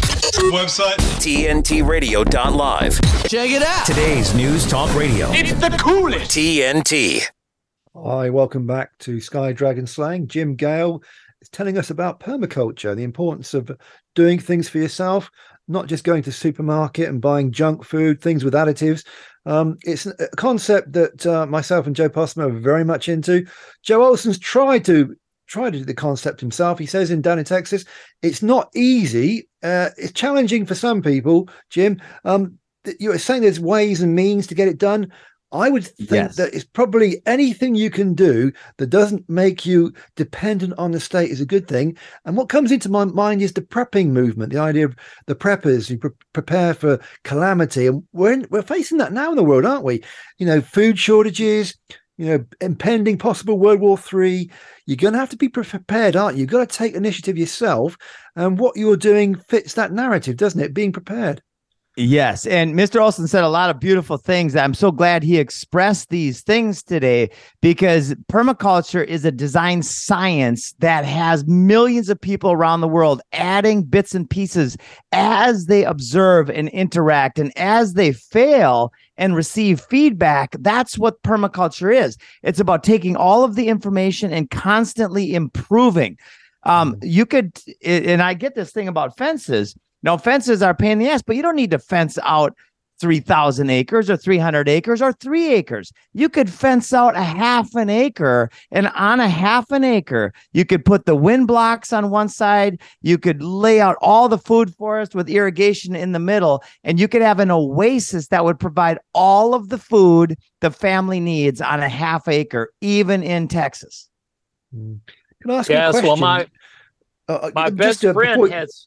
[SPEAKER 1] Website T N T radio dot live.
[SPEAKER 3] Check it out.
[SPEAKER 1] Today's News Talk Radio.
[SPEAKER 5] It's the coolest.
[SPEAKER 1] T N T.
[SPEAKER 2] Hi, welcome back to Sky Dragon Slaying. Jim Gale is telling us about permaculture, the importance of doing things for yourself, not just going to the supermarket and buying junk food, things with additives. Um, it's a concept that uh, myself and Joe Postma are very much into. Joe Olson's tried to try to do the concept himself. He says in down in Texas, it's not easy. Uh, it's challenging for some people, Jim. Um, you're saying there's ways and means to get it done. I would think yes. that it's probably anything you can do that doesn't make you dependent on the state is a good thing. And what comes into my mind is the prepping movement, the idea of the preppers who pre- prepare for calamity. And we're, in, we're facing that now in the world, aren't we? You know, food shortages, you know, impending possible World War Three. You're going to have to be prepared, aren't you? You've got to take initiative yourself. And what you're doing fits that narrative, doesn't it? Being prepared.
[SPEAKER 3] Yes. And Mister Olson said a lot of beautiful things. I'm so glad he expressed these things today, because permaculture is a design science that has millions of people around the world adding bits and pieces as they observe and interact. And as they fail and receive feedback, that's what permaculture is. It's about taking all of the information and constantly improving. Um, you could, and I get this thing about fences. No, fences are a pain in the ass, but you don't need to fence out three thousand acres or three hundred acres or three acres. You could fence out a half an acre, and on a half an acre, you could put the wind blocks on one side. You could lay out all the food forest with irrigation in the middle, and you could have an oasis that would provide all of the food the family needs on a half acre, even in Texas.
[SPEAKER 2] Can I ask
[SPEAKER 5] yes,
[SPEAKER 2] you a question?
[SPEAKER 5] Well, my,
[SPEAKER 2] uh,
[SPEAKER 5] my best uh, friend before, has...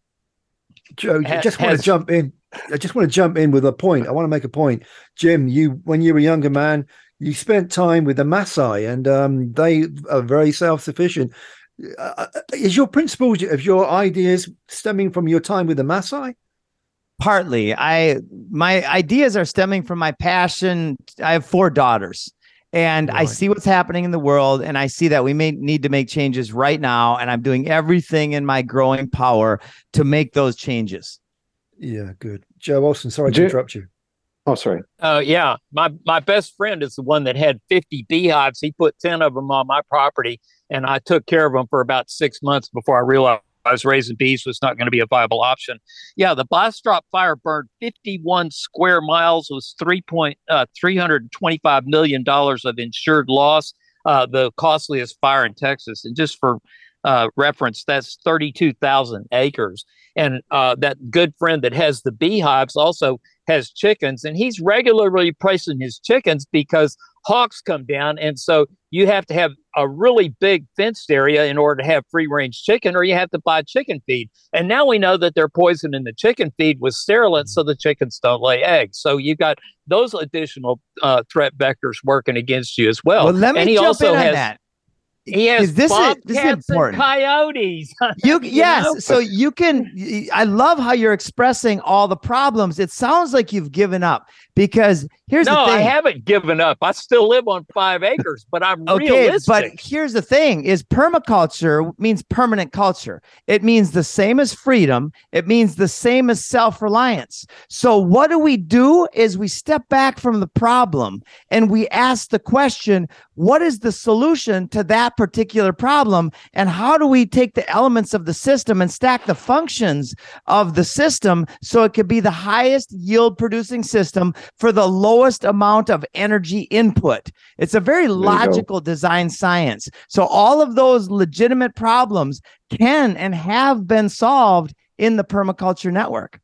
[SPEAKER 2] Joe, I just want has, to jump in. I just want to jump in with a point. I want to make a point. Jim, you, when you were a younger man, you spent time with the Maasai, and um, they are very self-sufficient. Uh, is your principles, of your ideas stemming from your time with the Maasai?
[SPEAKER 3] Partly. I my ideas are stemming from my passion. I have four daughters. And right. I see what's happening in the world, and I see that we may need to make changes right now. And I'm doing everything in my growing power to make those changes.
[SPEAKER 2] Yeah, good. Joe Olson, sorry to interrupt you.
[SPEAKER 4] Oh, sorry.
[SPEAKER 5] Uh, yeah, my, my best friend is the one that had fifty beehives. He put ten of them on my property, and I took care of them for about six months before I realized I was raising bees was not going to be a viable option. Yeah, the Bastrop fire burned fifty-one square miles, was three point uh, three hundred twenty-five million dollars of insured loss, uh, the costliest fire in Texas. And just for uh, reference, that's thirty-two thousand acres. And uh, that good friend that has the beehives also has chickens, and he's regularly pricing his chickens because hawks come down. And so you have to have a really big fenced area in order to have free range chicken, or you have to buy chicken feed. And now we know that they're poisoning the chicken feed with sterilant so the chickens don't lay eggs. So you've got those additional uh, threat vectors working against you as well.
[SPEAKER 3] Well, let me
[SPEAKER 5] and he
[SPEAKER 3] jump
[SPEAKER 5] also
[SPEAKER 3] in on
[SPEAKER 5] has,
[SPEAKER 3] that.
[SPEAKER 5] He has
[SPEAKER 3] this
[SPEAKER 5] bobcats
[SPEAKER 3] is, this is important.
[SPEAKER 5] and coyotes.
[SPEAKER 3] You,
[SPEAKER 5] you
[SPEAKER 3] yes.
[SPEAKER 5] know?
[SPEAKER 3] So you can, I love how you're expressing all the problems. It sounds like you've given up, because here's
[SPEAKER 5] no,
[SPEAKER 3] the thing.
[SPEAKER 5] I haven't given up. I still live on five acres, but I'm
[SPEAKER 3] okay,
[SPEAKER 5] realistic.
[SPEAKER 3] But here's the thing is permaculture means permanent culture. It means the same as freedom. It means the same as self-reliance. So what do we do is we step back from the problem and we ask the question, what is the solution to that particular problem? And how do we take the elements of the system and stack the functions of the system so it could be the highest yield producing system for the lowest amount of energy input? It's a very logical design science. So all of those legitimate problems can and have been solved in the permaculture network.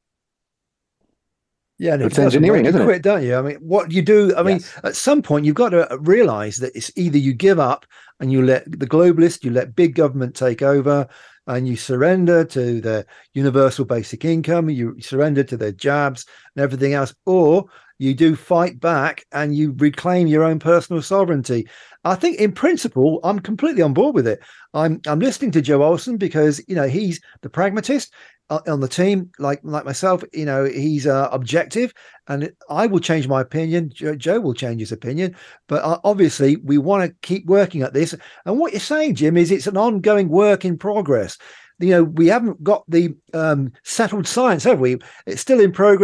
[SPEAKER 2] Yeah, and
[SPEAKER 4] it's engineering, isn't it?
[SPEAKER 2] Quit, don't you? I mean, what you do, I mean,
[SPEAKER 3] Yes.
[SPEAKER 2] at some point you've got to realize that it's either you give up and you let the globalists, you let big government take over, and you surrender to the universal basic income, you surrender to their jabs and everything else, or you do fight back and you reclaim your own personal sovereignty. I think in principle, I'm completely on board with it. I'm I'm listening to Joe Olson because, you know, he's the pragmatist uh, on the team, like like myself. You know, he's uh, objective, and I will change my opinion. Joe, Joe will change his opinion, but uh, obviously we want to keep working at this. And what you're saying, Jim, is it's an ongoing work in progress. You know, we haven't got the um, settled science, have we? It's still in progress.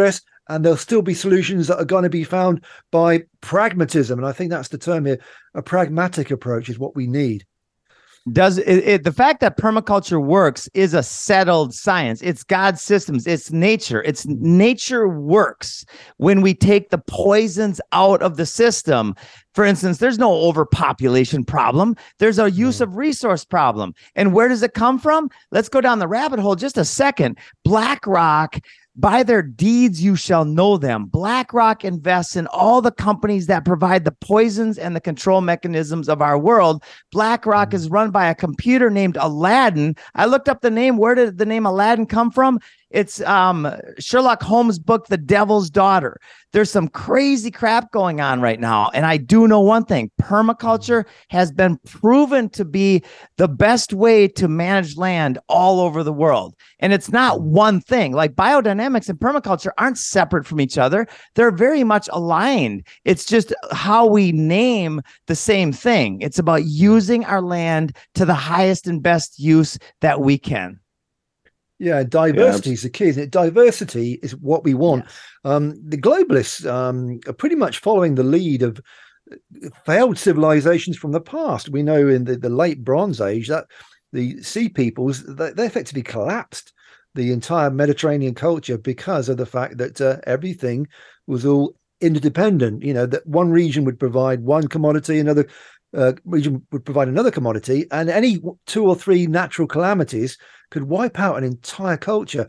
[SPEAKER 2] and there'll still be solutions that are going to be found by pragmatism. And I think that's the term here. A pragmatic approach is what we need.
[SPEAKER 3] Does it, it the fact that permaculture works is a settled science. It's God's systems. It's nature. It's nature works when we take the poisons out of the system. For instance, there's no overpopulation problem. There's a use of resource problem. And where does it come from? Let's go down the rabbit hole just a second. BlackRock, by their deeds you shall know them. BlackRock invests in all the companies that provide the poisons and the control mechanisms of our world. BlackRock is run by a computer named Aladdin. I looked up the name. Where did the name Aladdin come from? It's um, Sherlock Holmes' book, The Devil's Daughter. There's some crazy crap going on right now. And I do know one thing. Permaculture has been proven to be the best way to manage land all over the world. And it's not one thing. Like biodynamics and permaculture aren't separate from each other. They're very much aligned. It's just how we name the same thing. It's about using our land to the highest and best use that we can.
[SPEAKER 2] Yeah, diversity yeah. is the key, isn't it? Diversity is what we want. Yeah. Um, the globalists um, are pretty much following the lead of failed civilizations from the past. We know in the, the late Bronze Age that the sea peoples, they, they effectively collapsed the entire Mediterranean culture because of the fact that uh, everything was all interdependent. You know, that one region would provide one commodity, another uh, region would provide another commodity, and any two or three natural calamities could wipe out an entire culture.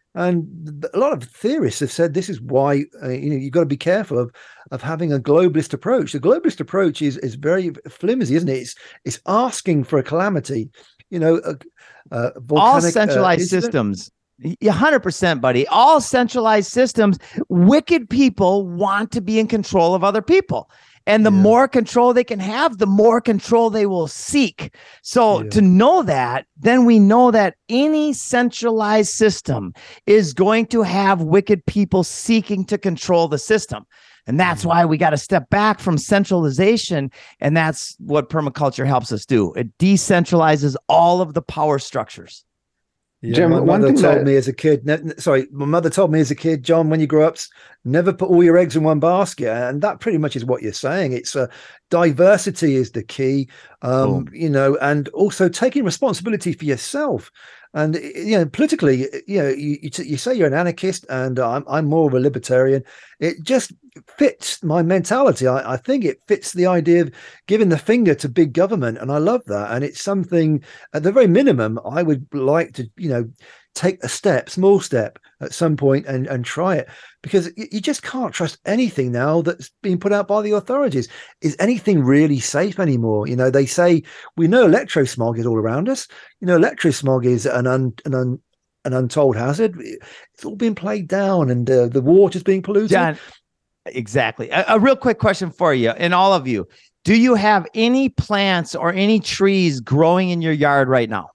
[SPEAKER 2] And a lot of theorists have said this is why uh, you know you've got to be careful of of having a globalist approach. The globalist approach is is very flimsy, isn't it? It's it's asking for a calamity. You know, a, a volcanic,
[SPEAKER 3] all centralized uh, systems. Yeah, one hundred percent, buddy. All centralized systems. Wicked people want to be in control of other people. And the yeah. more control they can have, the more control they will seek. So yeah. to know that, then we know that any centralized system is going to have wicked people seeking to control the system. And that's why we got to step back from centralization. And that's what permaculture helps us do. It decentralizes all of the power structures.
[SPEAKER 2] Yeah, Jim, my mother told that... me as a kid, ne- sorry, my mother told me as a kid, John, when you grow up, never put all your eggs in one basket. And that pretty much is what you're saying. It's uh, diversity is the key, um, cool. you know, and also taking responsibility for yourself. And, you know, politically, you know, you, you, you say you're an anarchist and I'm, I'm more of a libertarian. It just fits my mentality. I, I think it fits the idea of giving the finger to big government. And I love that. And it's something at the very minimum, I would like to, you know, take a step, small step at some point and, and try it, because you just can't trust anything now that's being put out by the authorities. Is anything really safe anymore? You know, they say we know electrosmog is all around us. You know, electrosmog is an un, an, un, an untold hazard. It's all been played down and uh, the water's being polluted.
[SPEAKER 3] John, exactly. A, a real quick question for you and all of you. Do you have any plants or any trees growing in your yard right now?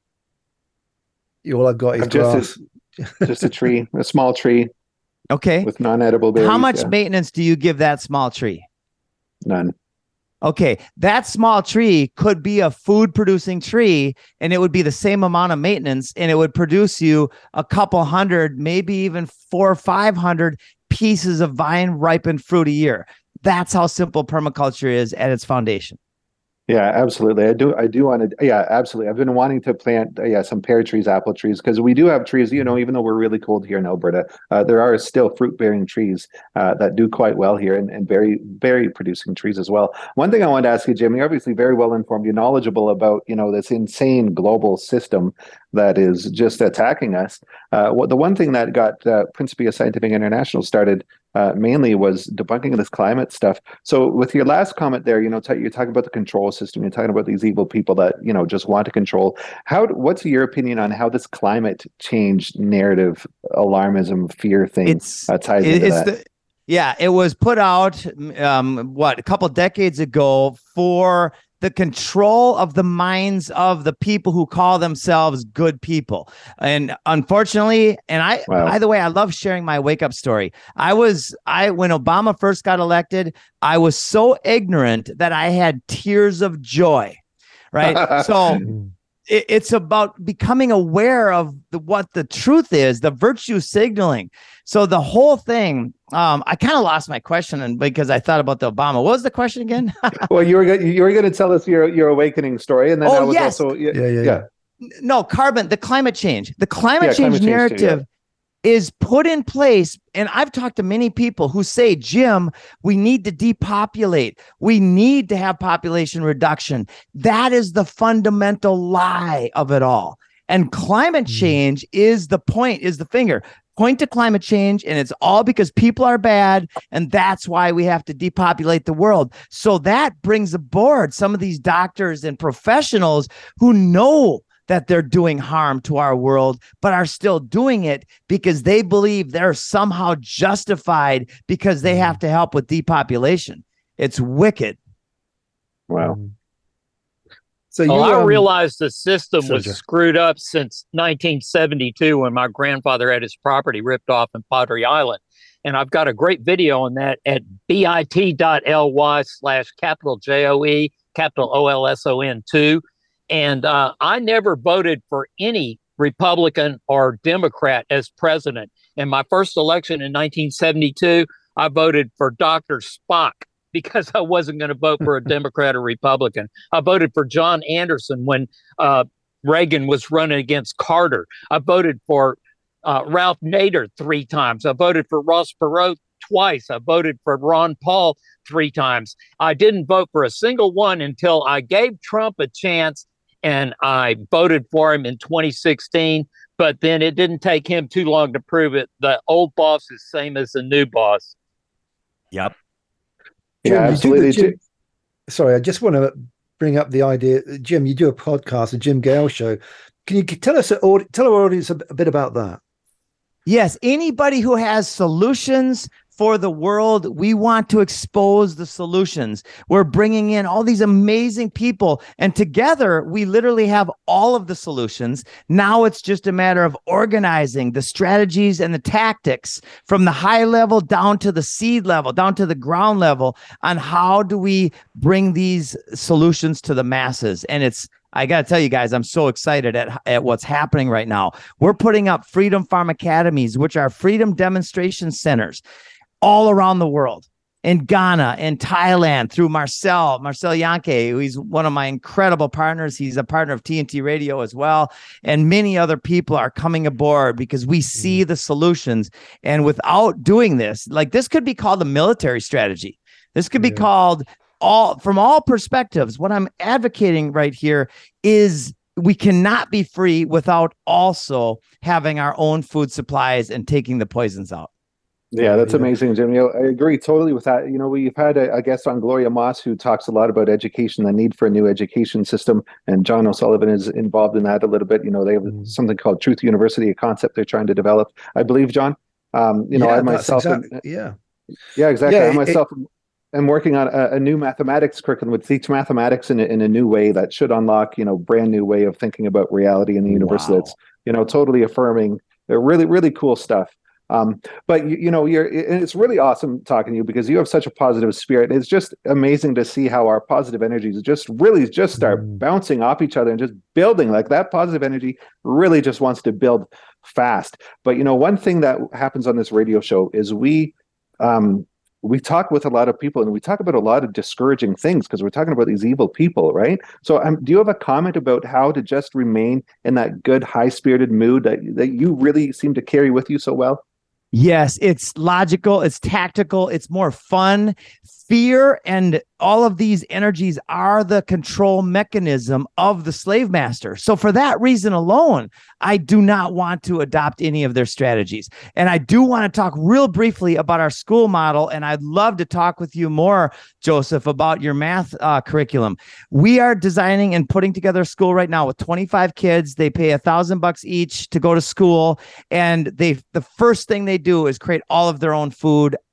[SPEAKER 2] All I've got is
[SPEAKER 4] just a, just a tree, a small tree.
[SPEAKER 3] Okay.
[SPEAKER 4] With non-edible berries.
[SPEAKER 3] How much
[SPEAKER 4] yeah.
[SPEAKER 3] maintenance do you give that small tree?
[SPEAKER 4] None.
[SPEAKER 3] Okay. That small tree could be a food producing tree and it would be the same amount of maintenance and it would produce you a couple hundred, maybe even four or five hundred pieces of vine ripened fruit a year. That's how simple permaculture is at its foundation.
[SPEAKER 4] Yeah, absolutely. I do. I do want to. Yeah, absolutely. I've been wanting to plant, uh, yeah, some pear trees, apple trees, because we do have trees. You know, even though we're really cold here in Alberta, uh, there are still fruit-bearing trees uh, that do quite well here, and, and berry, berry producing trees as well. One thing I wanted to ask you, Jim, you're obviously very well informed. You're knowledgeable about, you know, this insane global system that is just attacking us. Uh, what the one thing that got uh, Principia Scientific International started uh, mainly was debunking this climate stuff. So with your last comment there, you know, t- you're talking about the control system. You're talking about these evil people that, you know, just want to control. How? What's your opinion on how this climate change narrative, alarmism, fear thing
[SPEAKER 3] it's,
[SPEAKER 4] uh, ties
[SPEAKER 3] it,
[SPEAKER 4] into
[SPEAKER 3] it's
[SPEAKER 4] that?
[SPEAKER 3] The, yeah, it was put out, um, what, a couple decades ago for the control of the minds of the people who call themselves good people. And unfortunately, and I, wow. by the way, I love sharing my wake up story. I was, I, when Obama first got elected, I was so ignorant that I had tears of joy, right? So it, it's about becoming aware of the, what the truth is, the virtue signaling. So the whole thing, um, I kind of lost my question, and because I thought about the Obama. What was the question again?
[SPEAKER 4] Well, you were you were going to tell us your your awakening story, and then
[SPEAKER 3] oh,
[SPEAKER 4] I was
[SPEAKER 3] yes.
[SPEAKER 4] also yeah
[SPEAKER 2] yeah, yeah.
[SPEAKER 4] yeah.
[SPEAKER 3] No, carbon, the climate change, the climate
[SPEAKER 4] Yeah,
[SPEAKER 3] change
[SPEAKER 4] climate change too,
[SPEAKER 3] narrative
[SPEAKER 4] yeah.
[SPEAKER 3] is put in place. And I've talked to many people who say, Jim, we need to depopulate. We need to have population reduction. That is the fundamental lie of it all. And climate change is the point, is the finger. Point to climate change, and it's all because people are bad, and that's why we have to depopulate the world. So that brings aboard some of these doctors and professionals who know that they're doing harm to our world, but are still doing it because they believe they're somehow justified because they have to help with depopulation. It's wicked.
[SPEAKER 4] Wow.
[SPEAKER 2] So
[SPEAKER 5] well,
[SPEAKER 2] you,
[SPEAKER 5] I
[SPEAKER 2] um,
[SPEAKER 5] realized the system was
[SPEAKER 2] Sergio.
[SPEAKER 5] screwed up since nineteen seventy-two when my grandfather had his property ripped off in Padre Island. And I've got a great video on that at bit.ly slash capital J O E, capital O L S O N two. And uh, I never voted for any Republican or Democrat as president. In my first election in nineteen seventy-two, I voted for Doctor Spock because I wasn't going to vote for a Democrat or Republican. I voted for John Anderson when uh, Reagan was running against Carter. I voted for uh, Ralph Nader three times. I voted for Ross Perot twice. I voted for Ron Paul three times. I didn't vote for a single one until I gave Trump a chance, and I voted for him in twenty sixteen. But then it didn't take him too long to prove it. The old boss is same as the new boss.
[SPEAKER 3] Yep.
[SPEAKER 2] Jim,
[SPEAKER 4] Yeah,
[SPEAKER 2] you do
[SPEAKER 4] absolutely.
[SPEAKER 2] the Jim, sorry, I just want to bring up the idea. Jim, you do a podcast, a Jim Gale show. Can you tell us, tell our audience a bit about that?
[SPEAKER 3] Yes, anybody who has solutions for the world, we want to expose the solutions. We're bringing in all these amazing people, and together we literally have all of the solutions. Now it's just a matter of organizing the strategies and the tactics from the high level down to the seed level, down to the ground level, on how do we bring these solutions to the masses. And it's I got to tell you guys, I'm so excited at, at what's happening right now. We're putting up Freedom Farm Academies, which are freedom demonstration centers all around the world, in Ghana, in Thailand, through Marcel, Marcel Yankee, he's one of my incredible partners. He's a partner of T N T Radio as well. And many other people are coming aboard because we see the solutions. And without doing this, like this could be called a military strategy. This could be yeah. called all from all perspectives. What I'm advocating right here is we cannot be free without also having our own food supplies and taking the poisons out.
[SPEAKER 4] Yeah, that's amazing, Jim. You know, I agree totally with that. You know, we've had a, a guest on, Gloria Moss, who talks a lot about education, the need for a new education system. And John O'Sullivan is involved in that a little bit. You know, they have mm. something called Truth University, a concept they're trying to develop. I believe, John, um, you know,
[SPEAKER 2] yeah,
[SPEAKER 4] I myself,
[SPEAKER 2] exactly, yeah,
[SPEAKER 4] yeah, exactly.
[SPEAKER 2] Yeah,
[SPEAKER 4] I myself
[SPEAKER 2] it,
[SPEAKER 4] am working on a, a new mathematics curriculum which teach mathematics in a, in a new way that should unlock, you know, brand new way of thinking about reality in the universe. Wow. That's, you know, totally affirming. They're really, really cool stuff. Um, but you, you know, you're, it's really awesome talking to you because you have such a positive spirit. It's just amazing to see how our positive energies just really just start mm. bouncing off each other and just building. Like that positive energy really just wants to build fast. But, you know, one thing that happens on this radio show is we, um, we talk with a lot of people and we talk about a lot of discouraging things because we're talking about these evil people, right? So um, do you have a comment about how to just remain in that good, high-spirited mood that, that you really seem to carry with you so well?
[SPEAKER 3] Yes, it's logical, it's tactical, it's more fun. Fear and all of these energies are the control mechanism of the slave master. So for that reason alone, I do not want to adopt any of their strategies. And I do want to talk real briefly about our school model. And I'd love to talk with you more, Joseph, about your math uh, curriculum. We are designing and putting together a school right now with twenty-five kids. They pay a thousand bucks each to go to school. And they the first thing they do is create all of their own food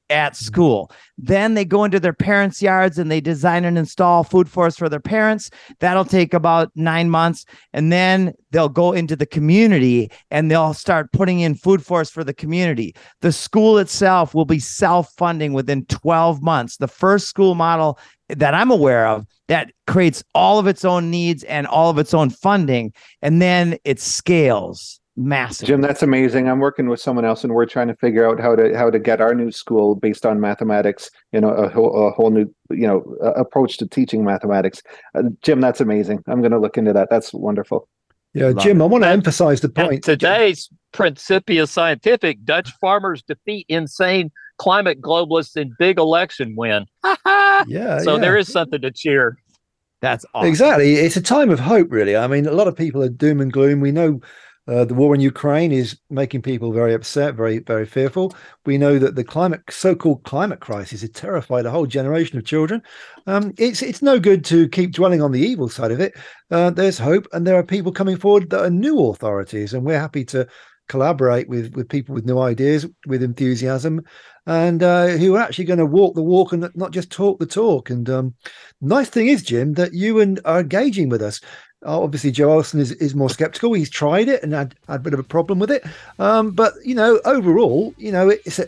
[SPEAKER 3] at school. Then they go into their parents' yards and they design and install food forests for their parents. That'll take about nine months. And then they'll go into the community and they'll start putting in food forests for the community. The school itself will be self-funding within twelve months. The first school model that I'm aware of that creates all of its own needs and all of its own funding. And then it scales. Massive.
[SPEAKER 4] Jim, that's amazing. I'm working with someone else, and we're trying to figure out how to how to get our new school based on mathematics. You know, a whole a whole new you know uh, approach to teaching mathematics. Uh, Jim, that's amazing. I'm going to look into that. That's wonderful.
[SPEAKER 2] Yeah, Love Jim, it. I want to emphasize the point.
[SPEAKER 5] At today's Principia Scientific, Dutch farmers defeat insane climate globalists in big election win.
[SPEAKER 2] yeah.
[SPEAKER 5] So
[SPEAKER 2] yeah.
[SPEAKER 5] there is something to cheer.
[SPEAKER 3] That's awesome.
[SPEAKER 2] Exactly. It's a time of hope, really. I mean, a lot of people are doom and gloom. We know. Uh, the war in Ukraine is making people very upset, very, very fearful. We know that the climate, so-called climate crisis, has terrified a whole generation of children. Um, it's it's no good to keep dwelling on the evil side of it. Uh, there's hope, and there are people coming forward that are new authorities, and we're happy to collaborate with with people with new ideas, with enthusiasm, and uh, who are actually going to walk the walk and not just talk the talk. And um, nice thing is, Jim, that you and are engaging with us. Uh, obviously, Joe Olson is, is more skeptical. He's tried it and had, had a bit of a problem with it. Um, but, you know, overall, you know, it's a,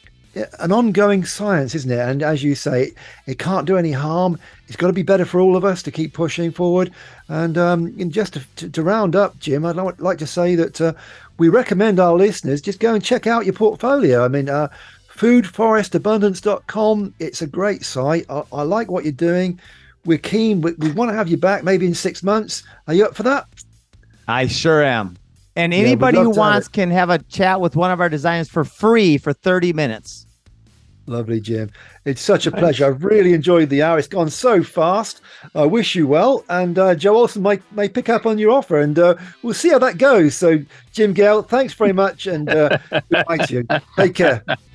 [SPEAKER 2] an ongoing science, isn't it? And as you say, it, it can't do any harm. It's got to be better for all of us to keep pushing forward. And, um, and just to, to, to round up, Jim, I'd like, like to say that uh, we recommend our listeners just go and check out your portfolio. I mean, uh, food forest abundance dot com. It's a great site. I, I like what you're doing. We're keen. We, we want to have you back maybe in six months. Are you up for that?
[SPEAKER 3] I sure am. And anybody yeah, who wants have can have a chat with one of our designers for free for thirty minutes.
[SPEAKER 2] Lovely, Jim. It's such a pleasure. I've really enjoyed the hour. It's gone so fast. I wish you well. And uh, Joe Olson may, may pick up on your offer, and uh, we'll see how that goes. So, Jim Gale, thanks very much. And uh, goodbye to you. Take care.